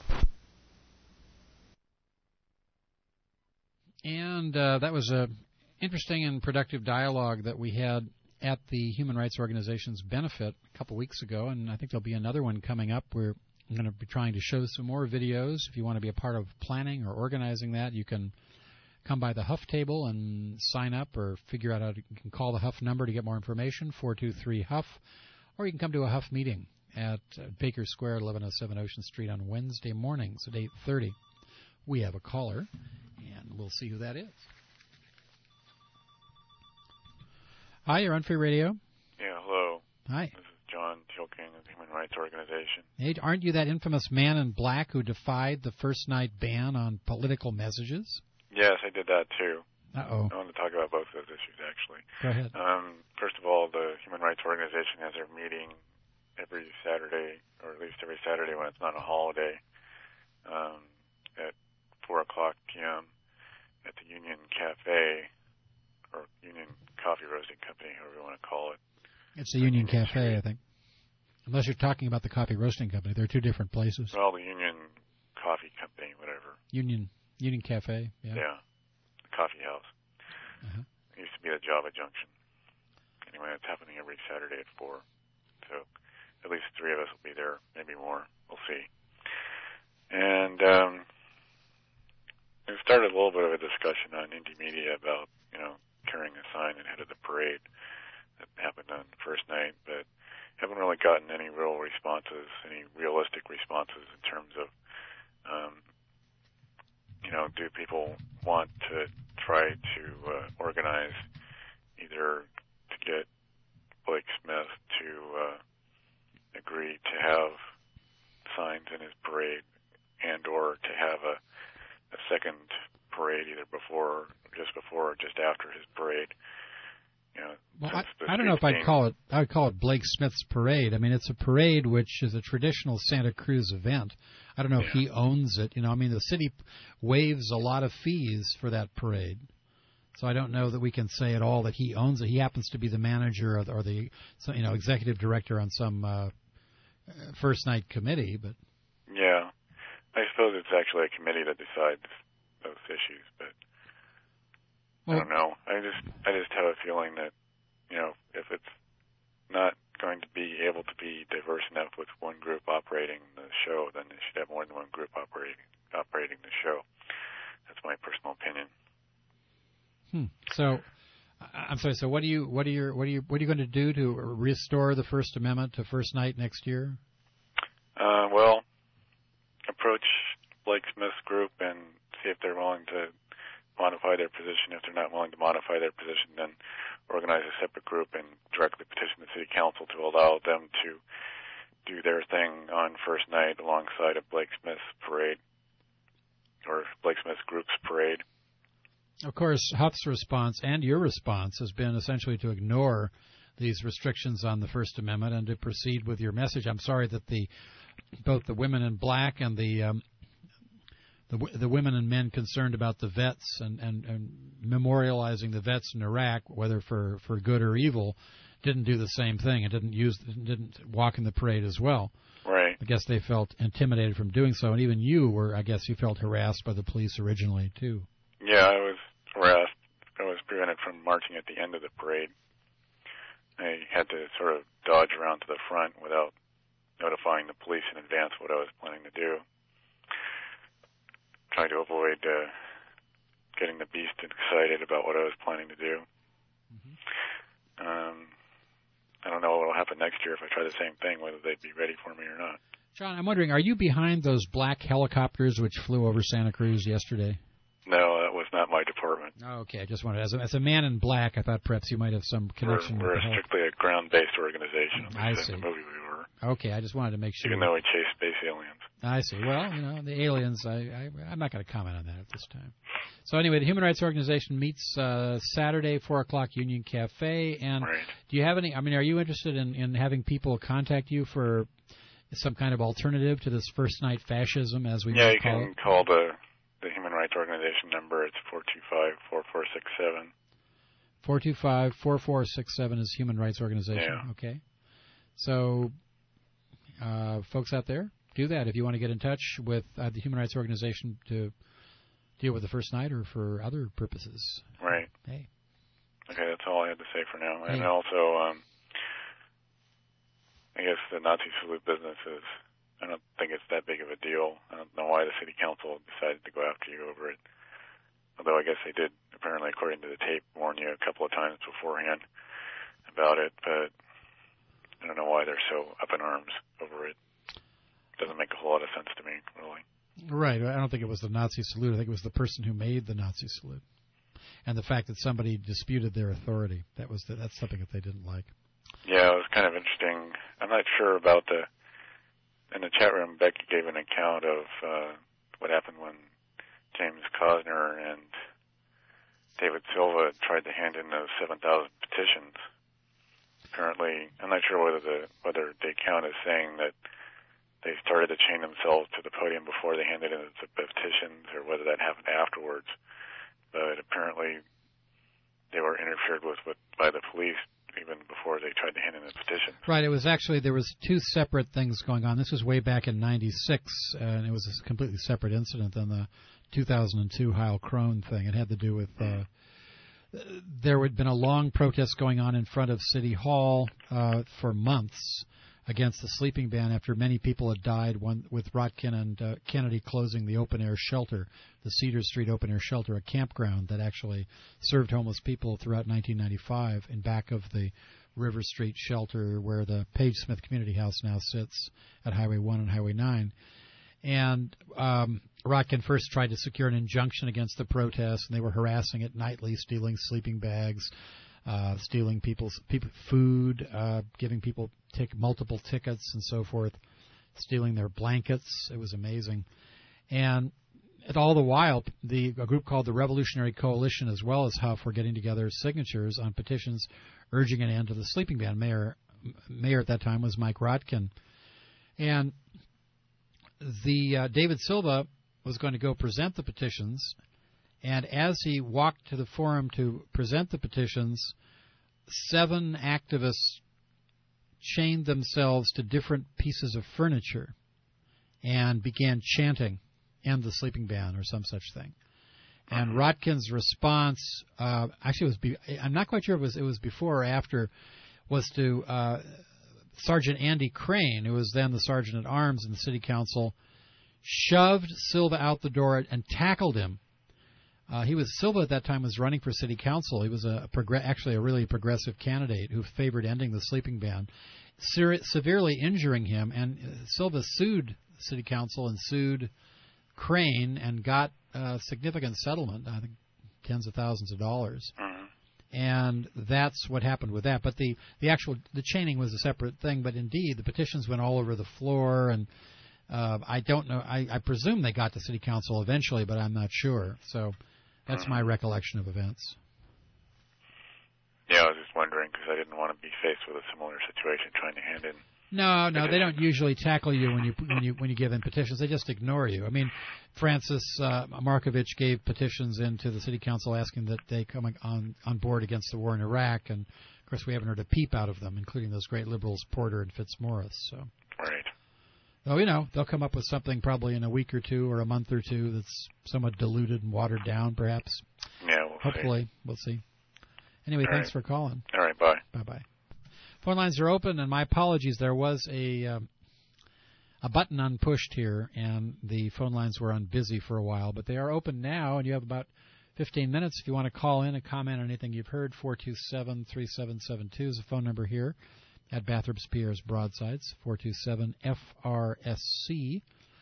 And that was a interesting and productive dialogue that we had at the Human Rights Organization's benefit a couple weeks ago, and I think there'll be another one coming up. We're going to be trying to show some more videos. If you want to be a part of planning or organizing that, you can come by the Huff table and sign up, or figure out you can call the Huff number to get more information, 423-HUFF, or you can come to a Huff meeting at Baker Square, 1107 Ocean Street on Wednesday mornings at 8:30. We have a caller, and we'll see who that is. Hi, you're on Free Radio. Yeah, hello. Hi. This is John Tilking of the Human Rights Organization. Hey, aren't you that infamous man in black who defied the first night ban on political messages? Yes, I did that too. Uh-oh. I want to talk about both those issues, actually. Go ahead. First of all, the Human Rights Organization has their meeting every Saturday, or at least every Saturday when it's not a holiday, at 4 o'clock p.m. at the Union Cafe, or Union Coffee Roasting Company, however you want to call it. It's the Union Cafe, I think. Unless you're talking about the Coffee Roasting Company. They're two different places. Well, the Union Coffee Company, whatever. Union Cafe, yeah. Yeah, the coffee house. Uh-huh. It used to be at Java Junction. Anyway, it's happening every Saturday at 4. So at least 3 of us will be there, maybe more. We'll see. And we started a little bit of a discussion on Indie Media about, carrying a sign ahead of the parade that happened on the first night, but haven't really gotten any real responses, any realistic responses in terms of, do people want to try to organize either to get Blake Smith to agree to have signs in his parade and or to have a second parade either just before or just after his parade. Well, I don't know if I would call it Blake Smith's parade. I mean, it's a parade which is a traditional Santa Cruz event. I don't know if he owns it. I mean, the city waives a lot of fees for that parade. So I don't know that we can say at all that he owns it. He happens to be the manager or the executive director on some first night committee, but yeah, I suppose it's actually a committee that decides those issues, but I don't know. I just have a feeling that if it's not going to be able to be diverse enough with one group operating the show, then it should have more than one group operating the show. That's my personal opinion. So, I'm sorry. So, what are you going to do to restore the First Amendment to first night next year? Well, approach Blake Smith's group and see if they're willing to modify their position. If they're not willing to modify their position, then organize a separate group and directly petition the city council to allow them to do their thing on first night alongside of Blake Smith's parade or Blake Smith's group's parade. Of course, Huff's response and your response has been essentially to ignore these restrictions on the First Amendment and to proceed with your message. I'm sorry that both the women in black and the women and men concerned about the vets and memorializing the vets in Iraq, whether for good or evil, didn't do the same thing and didn't walk in the parade as well. Right. I guess they felt intimidated from doing so, and even you felt harassed by the police originally too. Yeah, I was harassed. I was prevented from marching at the end of the parade. I had to sort of dodge around to the front without notifying the police in advance what I was planning to do. Trying to avoid getting the beast excited about what I was planning to do. I don't know what will happen next year if I try the same thing, whether they'd be ready for me or not. John, I'm wondering, are you behind those black helicopters which flew over Santa Cruz yesterday? No, that was not my department. Oh, okay, I just wanted, as a man in black, I thought perhaps you might have some connection. We're strictly a ground-based organization. I see. In the movie we were. Okay, I just wanted to make sure. Even though we chase space aliens. I see. Well, the aliens, I'm not going to comment on that at this time. So anyway, the Human Rights Organization meets Saturday, 4 o'clock, Union Cafe. And do you have any, are you interested in having people contact you for some kind of alternative to this first night fascism, as we call it? Yeah, you can call the Human Rights Organization number. It's 425-4467. 425-4467 is Human Rights Organization. Yeah. Okay. So, folks out there, do that if you want to get in touch with the Human Rights Organization to deal with the first night or for other purposes. Right. Hey. Okay, that's all I had to say for now. Hey. And also, I guess the Nazi salute business is, I don't think it's that big of a deal. I don't know why the city council decided to go after you over it. Although I guess they did, apparently, according to the tape, warn you a couple of times beforehand about it. But I don't know why they're so up in arms over it. Doesn't make a whole lot of sense to me, really. Right. I don't think it was the Nazi salute. I think it was the person who made the Nazi salute. And the fact that somebody disputed their authority. That's something that they didn't like. Yeah, it was kind of interesting. I'm not sure about in the chat room, Becky gave an account of what happened when James Cosner and David Silva tried to hand in those 7,000 petitions. Apparently, I'm not sure whether the account is saying that they started to chain themselves to the podium before they handed in the petitions, or whether that happened afterwards. But apparently, they were interfered with by the police even before they tried to hand in the petition. Right. It was actually, there was two separate things going on. This was way back in '96, and it was a completely separate incident than the 2002 Heil Krone thing. It had to do with there had been a long protest going on in front of City Hall for months against the sleeping ban after many people had died, with Rotkin and Kennedy closing the open-air shelter, the Cedar Street open-air shelter, a campground that actually served homeless people throughout 1995 in back of the River Street shelter where the Page Smith Community House now sits at Highway 1 and Highway 9. And Rotkin first tried to secure an injunction against the protests, and they were harassing it nightly, stealing sleeping bags, stealing people's food, giving people multiple tickets and so forth, stealing their blankets. It was amazing. And all the while, a group called the Revolutionary Coalition, as well as Huff, were getting together signatures on petitions urging an end to the sleeping ban. Mayor at that time was Mike Rotkin. And David Silva was going to go present the petitions, and as he walked to the forum to present the petitions, 7 activists chained themselves to different pieces of furniture and began chanting, "End the sleeping ban," or some such thing. And Rotkin's response, actually, I'm not quite sure if it was before or after, was to Sergeant Andy Crane, who was then the sergeant at arms in the city council, shoved Silva out the door and tackled him. Silva at that time was running for city council. He was actually a really progressive candidate who favored ending the sleeping ban, severely injuring him. And Silva sued city council and sued Crane and got a significant settlement, I think tens of thousands of dollars. And that's what happened with that. But the chaining was a separate thing. But indeed, the petitions went all over the floor, and I don't know. I presume they got to city council eventually, but I'm not sure. So that's my recollection of events. Yeah, I was just wondering because I didn't want to be faced with a similar situation trying to hand in. No, they don't usually tackle you when you give in petitions. They just ignore you. I mean, Francis Markovich gave petitions into the city council asking that they come on board against the war in Iraq, and of course we haven't heard a peep out of them, including those great liberals Porter and Fitzmaurice. So, right. Well, they'll come up with something probably in a week or two or a month or two that's somewhat diluted and watered down, perhaps. Yeah, hopefully we'll see. Anyway, thanks for calling. All right, bye. Bye. Phone lines are open, and my apologies. There was a button unpushed here, and the phone lines were on busy for a while, but they are open now, and you have about 15 minutes if you want to call in and comment on anything you've heard. 427-3772 is the phone number here at Bathurst Pierre's Broadsides, 427-FRSC.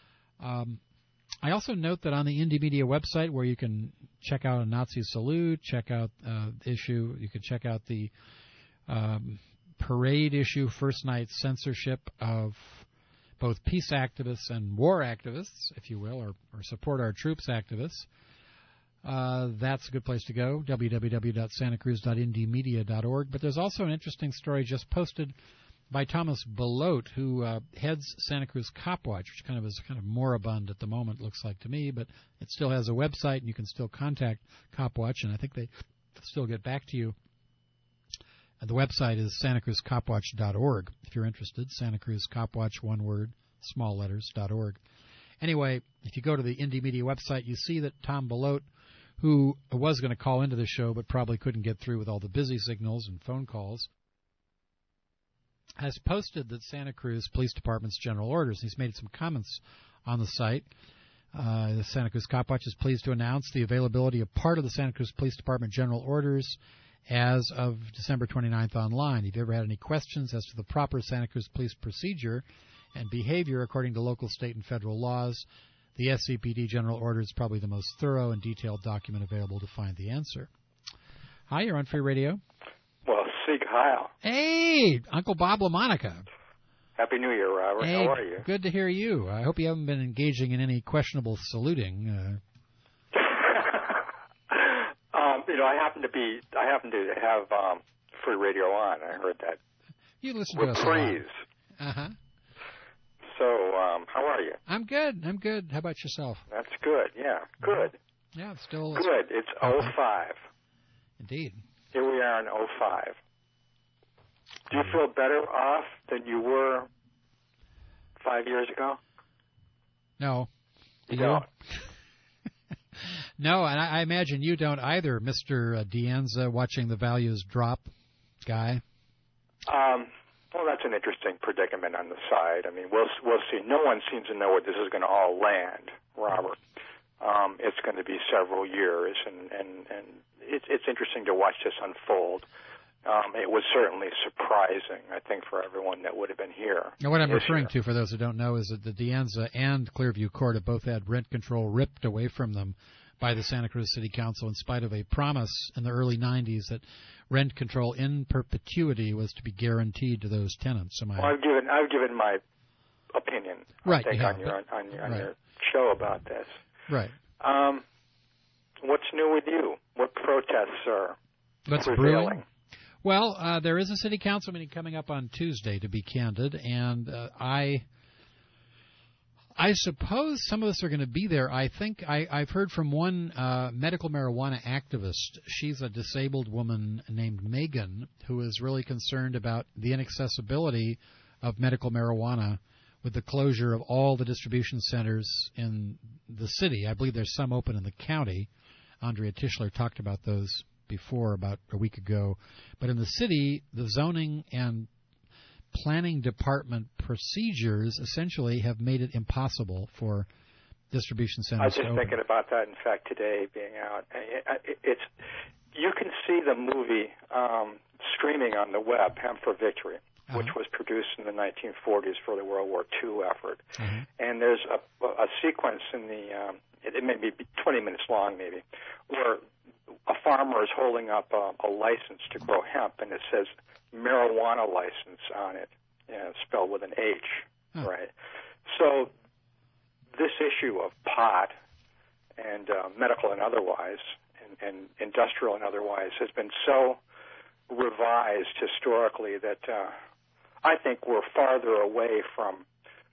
I also note that on the Indie Media website, where you can check out a Nazi salute, check out issue, you can check out the parade issue, first night censorship of both peace activists and war activists, if you will, or support our troops activists. That's a good place to go, www.santacruz.indiemedia.org. But there's also an interesting story just posted by Thomas Belote, who heads Santa Cruz Copwatch, which is kind of moribund at the moment, looks like to me, but it still has a website, and you can still contact Copwatch, and I think they still get back to you. The website is santacruzcopwatch.org, if you're interested. Santa Cruz Copwatch, one word, small letters, .org. Anyway, if you go to the Indie Media website, you see that Tom Belote, who was going to call into the show but probably couldn't get through with all the busy signals and phone calls, has posted that Santa Cruz Police Department's general orders. He's made some comments on the site. The Santa Cruz Copwatch is pleased to announce the availability of part of the Santa Cruz Police Department general orders as of December 29th online. If you ever had any questions as to the proper Santa Cruz Police procedure and behavior according to local, state, and federal laws, the SCPD General Order is probably the most thorough and detailed document available to find the answer. Hi, you're on Free Radio. Well, Sig Heil. Hey, Uncle Bob LaMonica. Happy New Year, Robert. Hey, how are you? Good to hear you. I hope you haven't been engaging in any questionable saluting. I happen to have Free Radio on. I heard that. You listen to us a lot. So, how are you? I'm good. How about yourself? That's good. Yeah, good. Yeah, it's still good. It's 05. Indeed. Here we are in 05. Do you feel better off than you were 5 years ago? No. You don't? No, and I imagine you don't either, Mr. Dianza, watching the values drop guy. Well, that's an interesting predicament on the side. I mean, we'll see. No one seems to know where this is going to all land, Robert. It's going to be several years, and it's interesting to watch this unfold. It was certainly surprising, I think, for everyone that would have been here. Now, what I'm referring to, for those who don't know, is that the Dianza and Clearview Court have both had rent control ripped away from them by the Santa Cruz City Council, in spite of a promise in the early 90s that rent control in perpetuity was to be guaranteed to those tenants. I've given my opinion, right, I think, on your show about this. Right. What's new with you? What protests are What's prevailing? Brewing? Well, there is a city council meeting coming up on Tuesday, to be candid, and I suppose some of us are going to be there. I think I've heard from one medical marijuana activist. She's a disabled woman named Megan who is really concerned about the inaccessibility of medical marijuana with the closure of all the distribution centers in the city. I believe there's some open in the county. Andrea Tischler talked about those before, about a week ago. But in the city, the zoning and planning department procedures essentially have made it impossible for distribution centers I was to just open. thinking about that, in fact, today being out. It's you can see the movie streaming on the web, Hemp for Victory, which was produced in the 1940s for the World War II effort. And there's a sequence in the, it may be 20 minutes long maybe, where a farmer is holding up a license to grow hemp, and it says marijuana license on it, spelled with an H, right? So this issue of pot and medical and otherwise, and industrial and otherwise, has been so revised historically that I think we're farther away from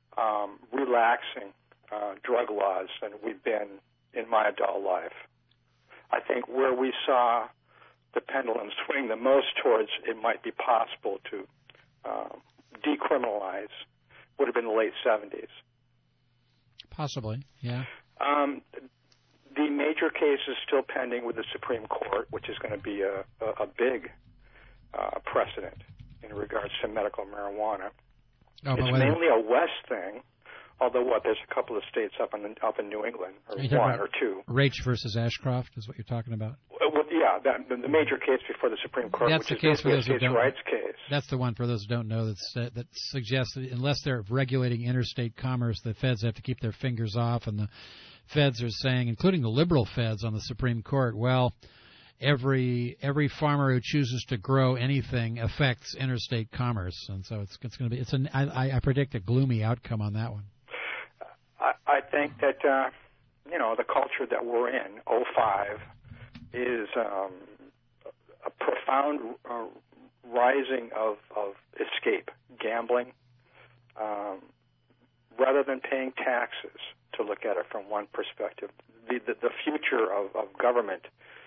relaxing drug laws than we've been in my adult life. I think where we saw the pendulum swing the most towards it might be possible to decriminalize would have been the late 70s. Possibly, yeah. The major case is still pending with the Supreme Court, which is going to be a big precedent in regards to medical marijuana. It's mainly a West thing, although there's a couple of states up in New England, or one or two. Raich versus Ashcroft is what you're talking about? The major case before the Supreme Court, That's which the is case for those a states' rights case. That's the one, for those who don't know, that suggests that unless they're regulating interstate commerce, the feds have to keep their fingers off, and the feds are saying, including the liberal feds on the Supreme Court, well, every farmer who chooses to grow anything affects interstate commerce, and so it's going to be I predict a gloomy outcome on that one. I think that the culture that we're in, 05, is a profound rising of escape, gambling, rather than paying taxes. To look at it from one perspective, the future of government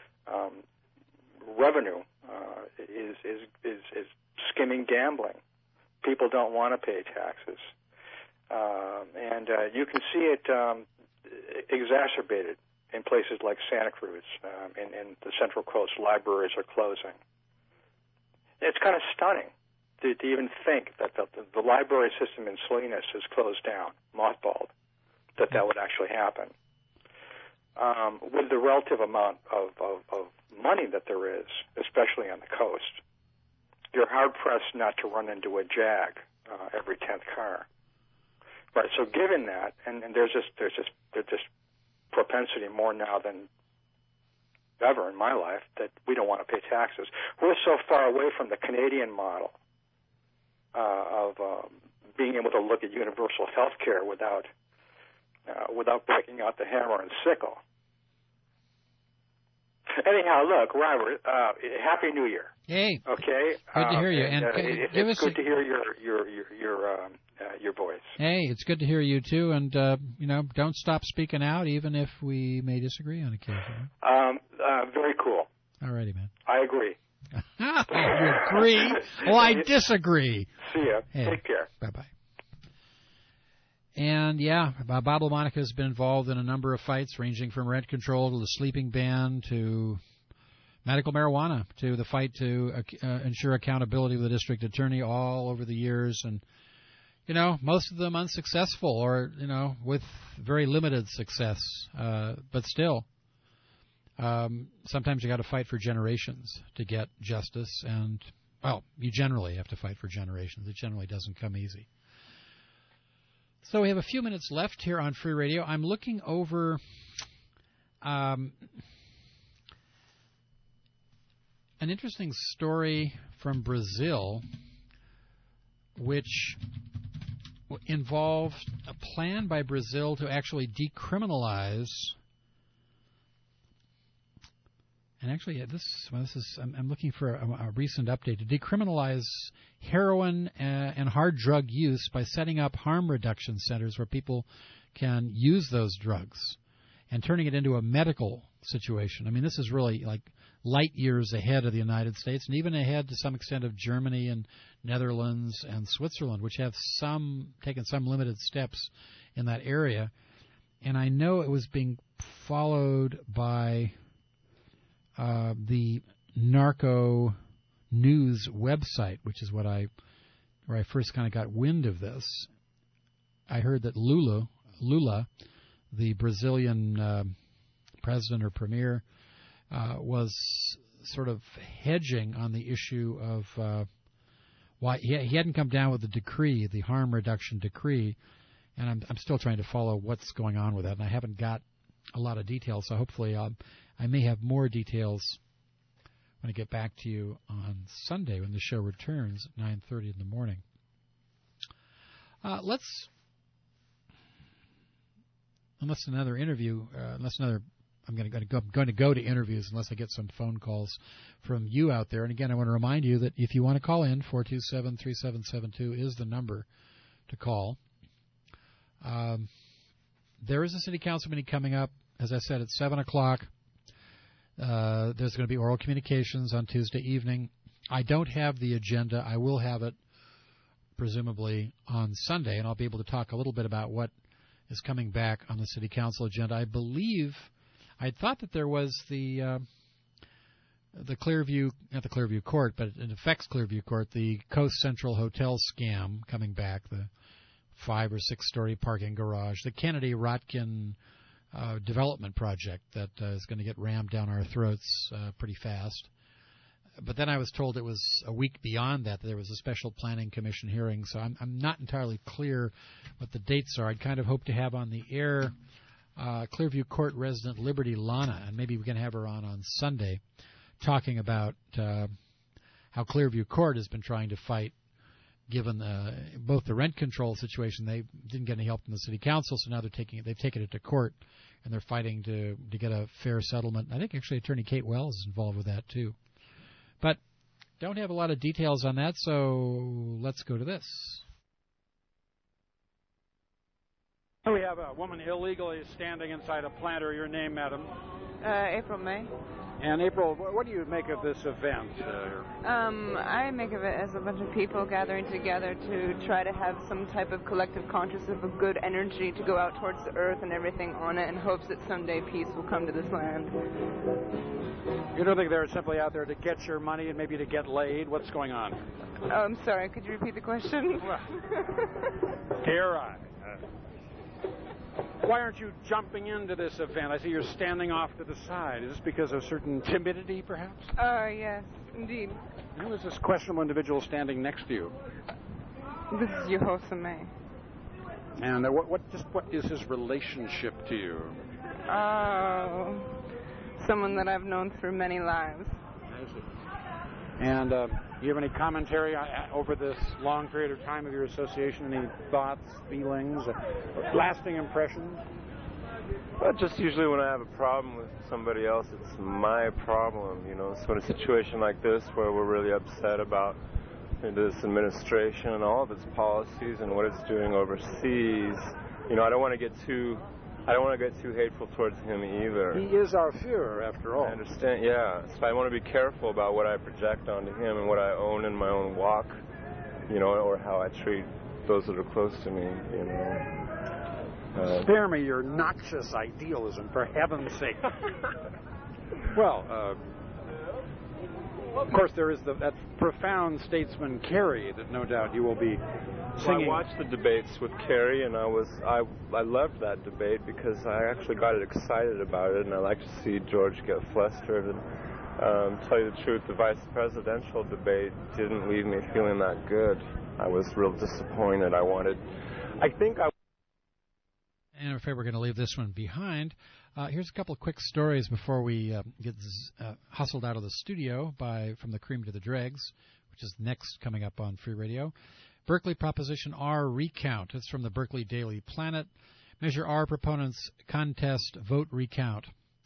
revenue is skimming gambling. People don't want to pay taxes, and you can see it exacerbated in places like Santa Cruz. In the Central Coast, libraries are closing. It's kind of stunning to even think that the library system in Salinas is closed down, mothballed. That would actually happen. With the relative amount of money that there is, especially on the coast, you're hard-pressed not to run into a Jag every 10th car. Right, so given that, and there's just propensity more now than ever in my life that we don't want to pay taxes. We're so far away from the Canadian model of being able to look at universal health care without breaking out the hammer and sickle. Anyhow, look, Robert, Happy New Year. Hey. Okay. Good to hear you. And it's good to hear your voice. Hey, it's good to hear you too. And don't stop speaking out, even if we may disagree on occasion. Very cool. All righty, man. I agree. You agree? Well, I disagree. See ya. Hey. Take care. Bye-bye. And, Bob LaMonica has been involved in a number of fights, ranging from rent control to the sleeping ban to medical marijuana to the fight to ensure accountability of the district attorney all over the years. And, most of them unsuccessful or, with very limited success. But still, sometimes you got to fight for generations to get justice. And, you generally have to fight for generations. It generally doesn't come easy. So we have a few minutes left here on Free Radio. I'm looking over an interesting story from Brazil, which involved a plan by Brazil to actually decriminalize and actually, I'm looking for a recent update to decriminalize heroin and hard drug use by setting up harm reduction centers where people can use those drugs and turning it into a medical situation. I mean, this is really like light years ahead of the United States, and even ahead to some extent of Germany and Netherlands and Switzerland, which have taken some limited steps in that area. And I know it was being followed by the Narco News website, which is where I first kind of got wind of this. I heard that Lula, the Brazilian president or premier, was sort of hedging on the issue of why he hadn't come down with the decree, the harm reduction decree, and I'm still trying to follow what's going on with that, and I haven't got a lot of details, so hopefully I may have more details when I get back to you on Sunday when the show returns at 9:30 in the morning. I'm going to go to interviews unless I get some phone calls from you out there. And again, I want to remind you that if you want to call in, 427-3772 is the number to call. There is a city council meeting coming up, as I said, at 7 o'clock. There's going to be oral communications on Tuesday evening. I don't have the agenda. I will have it presumably on Sunday, and I'll be able to talk a little bit about what is coming back on the city council agenda. I believe I thought that there was the Clearview, not the Clearview Court, but it affects Clearview Court, the Coast Central Hotel scam coming back, the 5 or 6 story parking garage, the Kennedy Rotkin development project that is going to get rammed down our throats pretty fast. But then I was told it was a week beyond that there was a special planning commission hearing, so I'm not entirely clear what the dates are. I'd kind of hope to have on the air Clearview Court resident Liberty Lana, and maybe we can have her on Sunday, talking about how Clearview Court has been trying to fight, given both the rent control situation. They didn't get any help from the city council, so now they've taken it to court, and they're fighting to get a fair settlement. I think actually Attorney Kate Wells is involved with that too. But don't have a lot of details on that, so let's go to this. We have a woman illegally standing inside a planter. Your name, madam? April May. And April, what do you make of this event? I make of it as a bunch of people gathering together to try to have some type of collective consciousness of good energy to go out towards the earth and everything on it in hopes that someday peace will come to this land. You don't think they're simply out there to get your money and maybe to get laid? What's going on? Oh, I'm sorry. Could you repeat the question? Dare I? Why aren't you jumping into this event? I see you're standing off to the side. Is this because of certain timidity, perhaps? Yes, indeed. Who is this questionable individual standing next to you? This is Yehosa May. And what is his relationship to you? Someone that I've known through many lives. I see. And do you have any commentary over this long period of time of your association? Any thoughts, feelings, lasting impressions? Well, just usually when I have a problem with somebody else, it's my problem, you know. So in a situation like this where we're really upset about this administration and all of its policies and what it's doing overseas, you know, I don't want to get too hateful towards him either. He is our Führer, after all. I understand, yeah. So I want to be careful about what I project onto him and what I own in my own walk, you know, or how I treat those that are close to me, you know. Spare me your noxious idealism, for heaven's sake. Well, of course, there is that profound statesman Kerry that no doubt you will be singing. Well, I watched the debates with Kerry, and I loved that debate because I actually got excited about it, and I like to see George get flustered. And tell you the truth, the vice presidential debate didn't leave me feeling that good. I was real disappointed. And I'm afraid we're going to leave this one behind. Here's a couple of quick stories before we get hustled out of the studio from the cream to the dregs, which is next coming up on Free Radio. Berkeley Proposition R recount. It's from the Berkeley Daily Planet. Measure R proponents contest vote recount.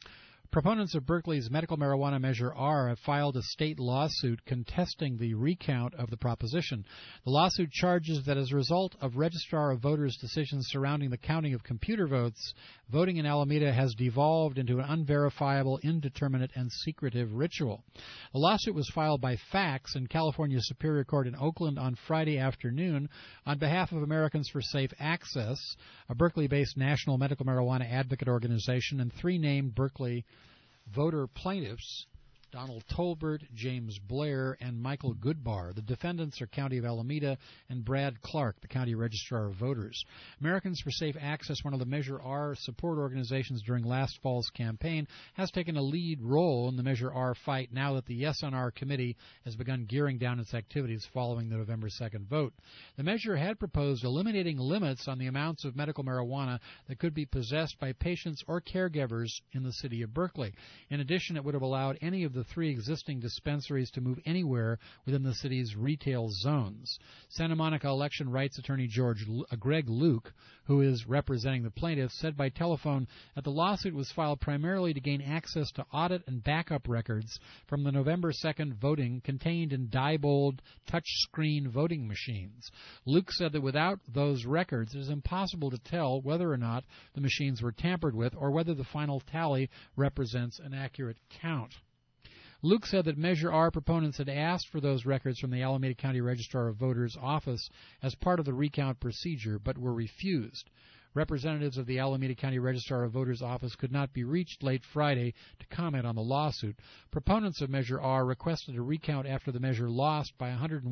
Proponents of Berkeley's medical marijuana Measure R have filed a state lawsuit contesting the recount of the proposition. The lawsuit charges that as a result of Registrar of Voters' decisions surrounding the counting of computer votes, voting in Alameda has devolved into an unverifiable, indeterminate, and secretive ritual. The lawsuit was filed by fax in California Superior Court in Oakland on Friday afternoon on behalf of Americans for Safe Access, a Berkeley-based national medical marijuana advocate organization, and three named Berkeley voter plaintiffs, Donald Tolbert, James Blair, and Michael Goodbar. The defendants are County of Alameda and Brad Clark, the County Registrar of Voters. Americans for Safe Access, one of the Measure R support organizations during last fall's campaign, has taken a lead role in the Measure R fight now that the Yes on R committee has begun gearing down its activities following the November 2nd vote. The measure had proposed eliminating limits on the amounts of medical marijuana that could be possessed by patients or caregivers in the city of Berkeley. In addition, it would have allowed any of the three existing dispensaries to move anywhere within the city's retail zones. Santa Monica election rights attorney Greg Luke, who is representing the plaintiffs, said by telephone that the lawsuit was filed primarily to gain access to audit and backup records from the November 2nd voting contained in Diebold touchscreen voting machines. Luke said that without those records, it is impossible to tell whether or not the machines were tampered with or whether the final tally represents an accurate count. Luke said that Measure R proponents had asked for those records from the Alameda County Registrar of Voters' office as part of the recount procedure, but were refused. Representatives of the Alameda County Registrar of Voters' office could not be reached late Friday to comment on the lawsuit. Proponents of Measure R requested a recount after the measure lost by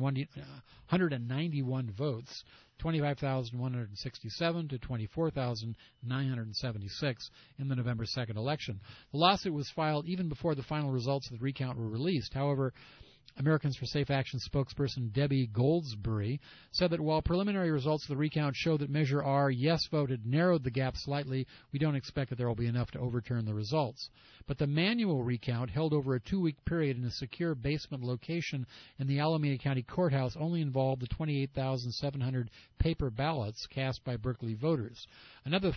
191 votes, 25,167 to 24,976 in the November 2nd election. The lawsuit was filed even before the final results of the recount were released. However, Americans for Safe Action spokesperson Debbie Goldsberry said that while preliminary results of the recount show that Measure R yes vote had narrowed the gap slightly, we don't expect that there will be enough to overturn the results. But the manual recount, held over a 2-week period in a secure basement location in the Alameda County Courthouse, only involved the 28,700 paper ballots cast by Berkeley voters. Another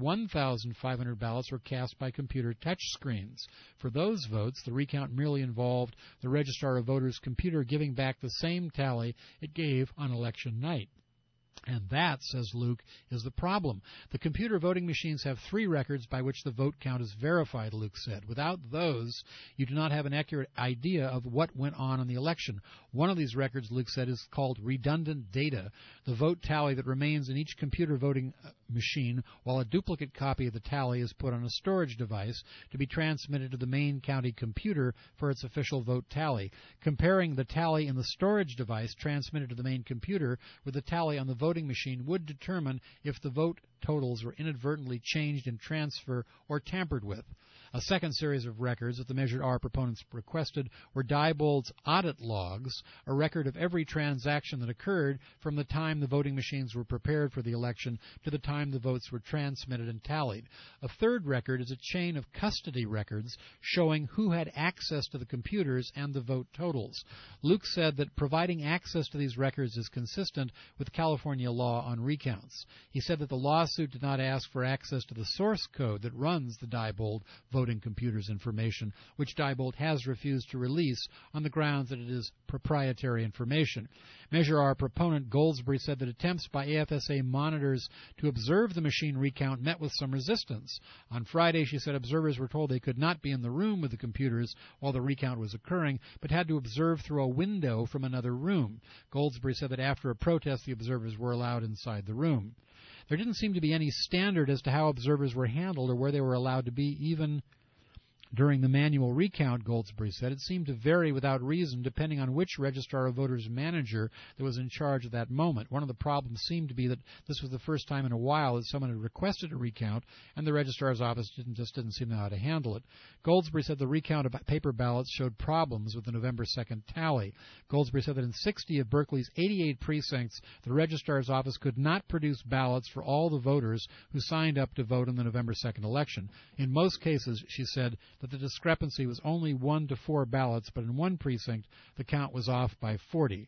31,500 ballots were cast by computer touchscreens. For those votes, the recount merely involved the Registrar of Voters' computer giving back the same tally it gave on election night. And that, says Luke, is the problem. The computer voting machines have 3 records by which the vote count is verified, Luke said. Without those, you do not have an accurate idea of what went on in the election. One of these records, Luke said, is called redundant data, the vote tally that remains in each computer voting machine, while a duplicate copy of the tally is put on a storage device to be transmitted to the main county computer for its official vote tally. Comparing the tally in the storage device transmitted to the main computer with the tally on the voting machine would determine if the vote totals were inadvertently changed in transfer or tampered with. A second series of records that the Measure R proponents requested were Diebold's audit logs, a record of every transaction that occurred from the time the voting machines were prepared for the election to the time the votes were transmitted and tallied. A third record is a chain of custody records showing who had access to the computers and the vote totals. Luke said that providing access to these records is consistent with California law on recounts. He said that the lawsuit did not ask for access to the source code that runs the Diebold voting computers information, which Diebold has refused to release on the grounds that it is proprietary information. Measure R proponent Goldsberry said that attempts by AFSA monitors to observe the machine recount met with some resistance. On Friday, she said observers were told they could not be in the room with the computers while the recount was occurring, but had to observe through a window from another room. Goldsberry said that after a protest, the observers were allowed inside the room. There didn't seem to be any standard as to how observers were handled or where they were allowed to be, even during the manual recount, Goldsberry said. It seemed to vary without reason depending on which Registrar of Voters manager that was in charge at that moment. One of the problems seemed to be that this was the first time in a while that someone had requested a recount, and the Registrar's office didn't seem to know how to handle it. Goldsberry said the recount of paper ballots showed problems with the November 2nd tally. Goldsberry said that in 60 of Berkeley's 88 precincts, the Registrar's office could not produce ballots for all the voters who signed up to vote in the November 2nd election. In most cases, she said, that the discrepancy was only 1 to 4 ballots, but in one precinct, the count was off by 40.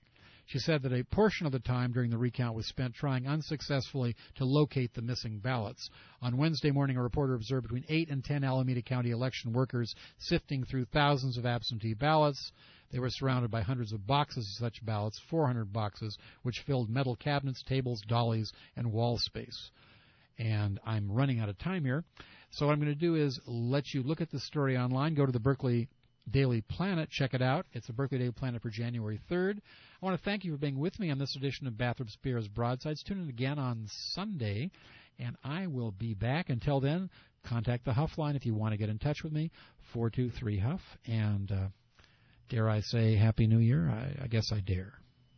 She said that a portion of the time during the recount was spent trying unsuccessfully to locate the missing ballots. On Wednesday morning, a reporter observed between 8 and 10 Alameda County election workers sifting through thousands of absentee ballots. They were surrounded by hundreds of boxes of such ballots, 400 boxes, which filled metal cabinets, tables, dollies, and wall space. And I'm running out of time here. So what I'm going to do is let you look at the story online. Go to the Berkeley Daily Planet. Check it out. It's the Berkeley Daily Planet for January 3rd. I want to thank you for being with me on this edition of Bathrop Spears Broadsides. Tune in again on Sunday, and I will be back. Until then, contact the Huff line if you want to get in touch with me, 423-HUFF. And dare I say Happy New Year? I guess I dare.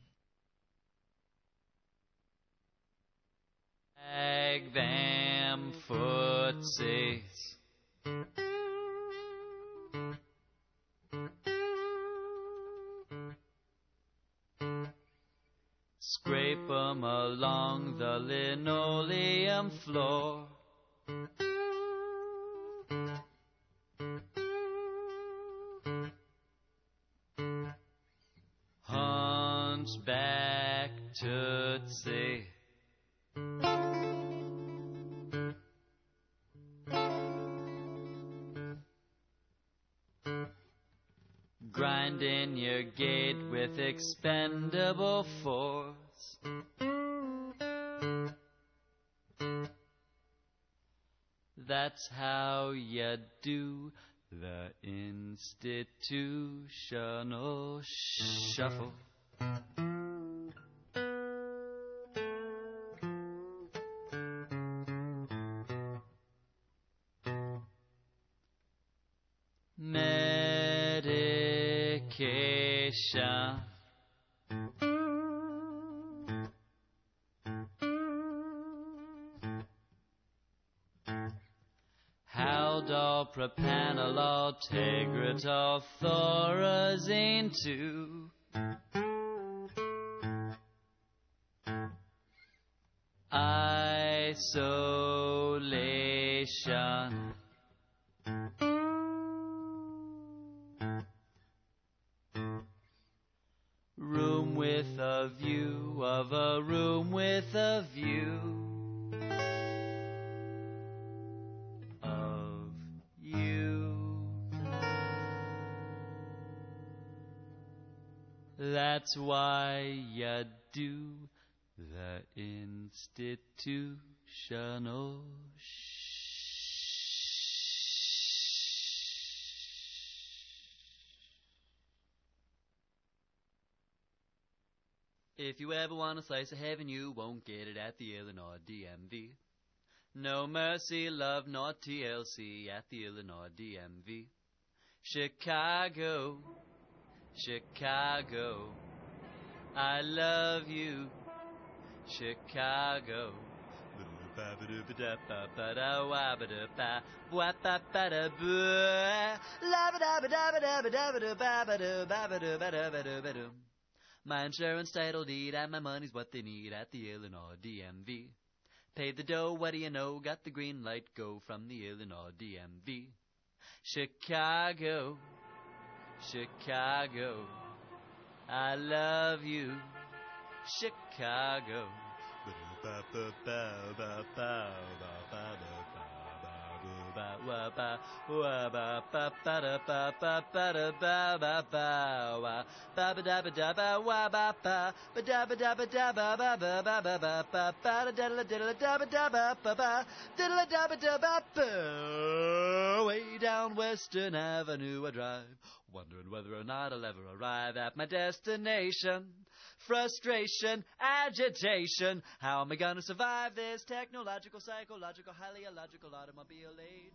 Ag them footsies. Scrape 'em along the linoleum floor. Hunchback Tootsie. Grinding your gate with expendable force. That's how you do the institutional shuffle. Medication. Haldol, propanolol, tegretol, thorazine 2. Isolation. Room with a view of a room with a view of you. That's why you do the institutional If you ever want a slice of heaven, you won't get it at the Illinois DMV. No mercy, love, nor TLC at the Illinois DMV. Chicago, Chicago, I love you, Chicago. My insurance title deed and my money's what they need at the Illinois DMV. Paid the dough, what do you know? Got the green light, go from the Illinois DMV. Chicago, Chicago, I love you, Chicago. Way down Western Avenue I drive, wondering whether or not I'll ever arrive at my destination. Frustration, agitation, how am I gonna survive this technological, psychological, highly illogical automobile age?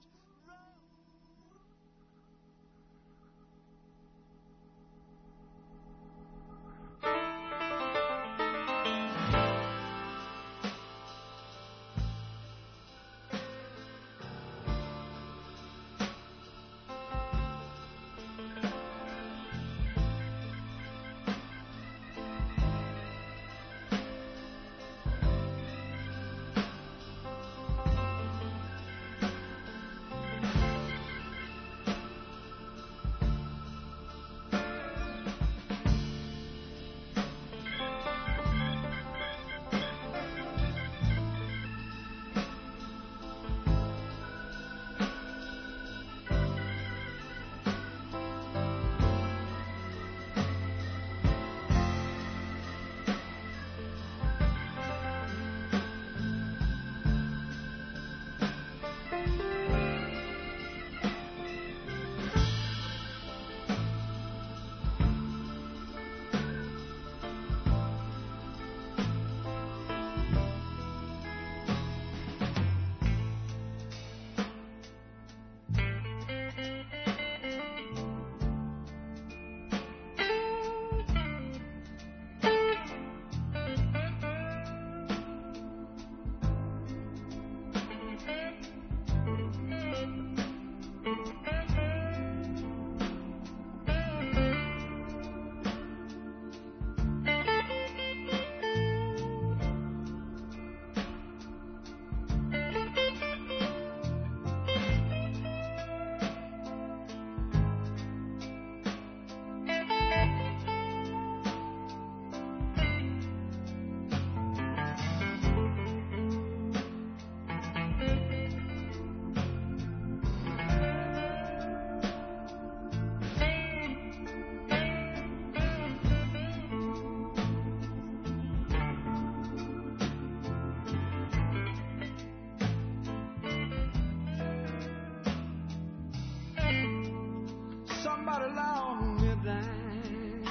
somebody loan me a dime.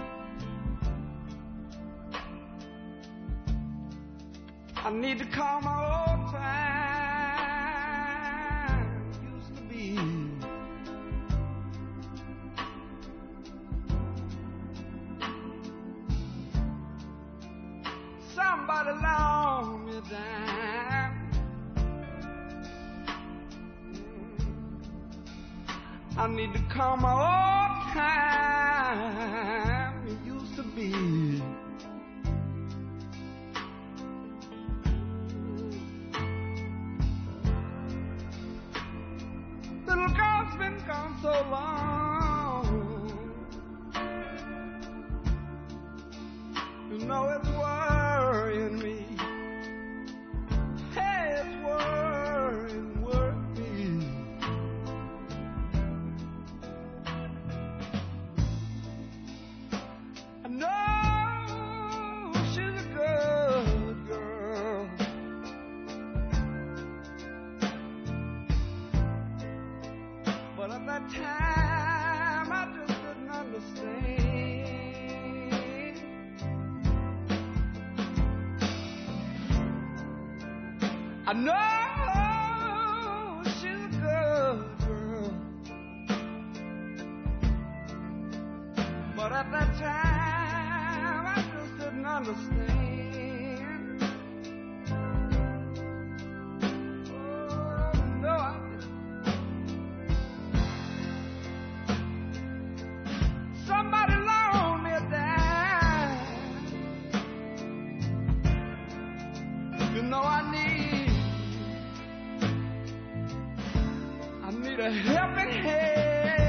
I need to call my old time used to be. Somebody loan me a dime. I need to call my old time it used to be. Little girl's been gone so long. You know it's worrying me. Hey, it's worrying me. I know she's a good girl, but at that time I just didn't understand. I know she's a good girl, but at that time I just didn't understand. Oh, no, I didn't. Somebody loan me a dime. You know I need a helping hand.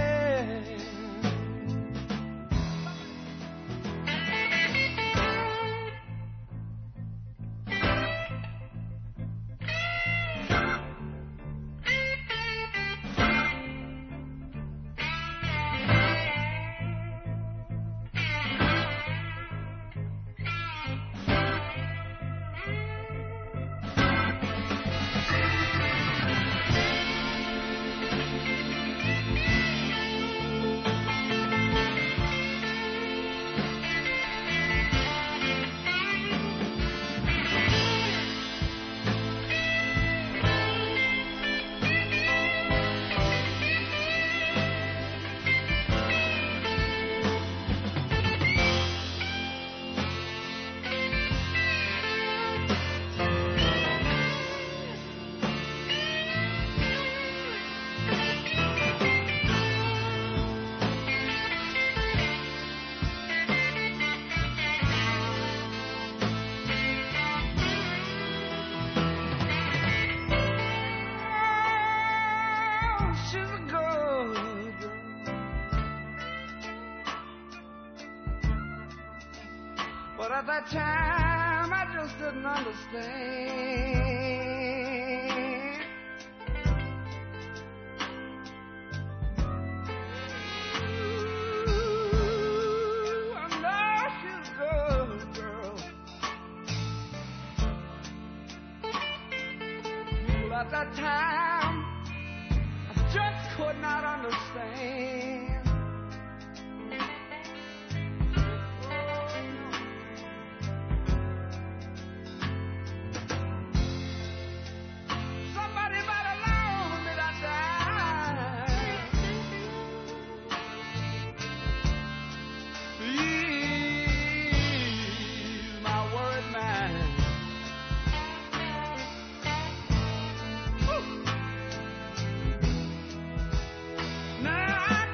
But at that time, I just didn't understand. Ooh, I know she's a good girl. But at that time, I just could not understand. Now I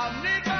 nigga.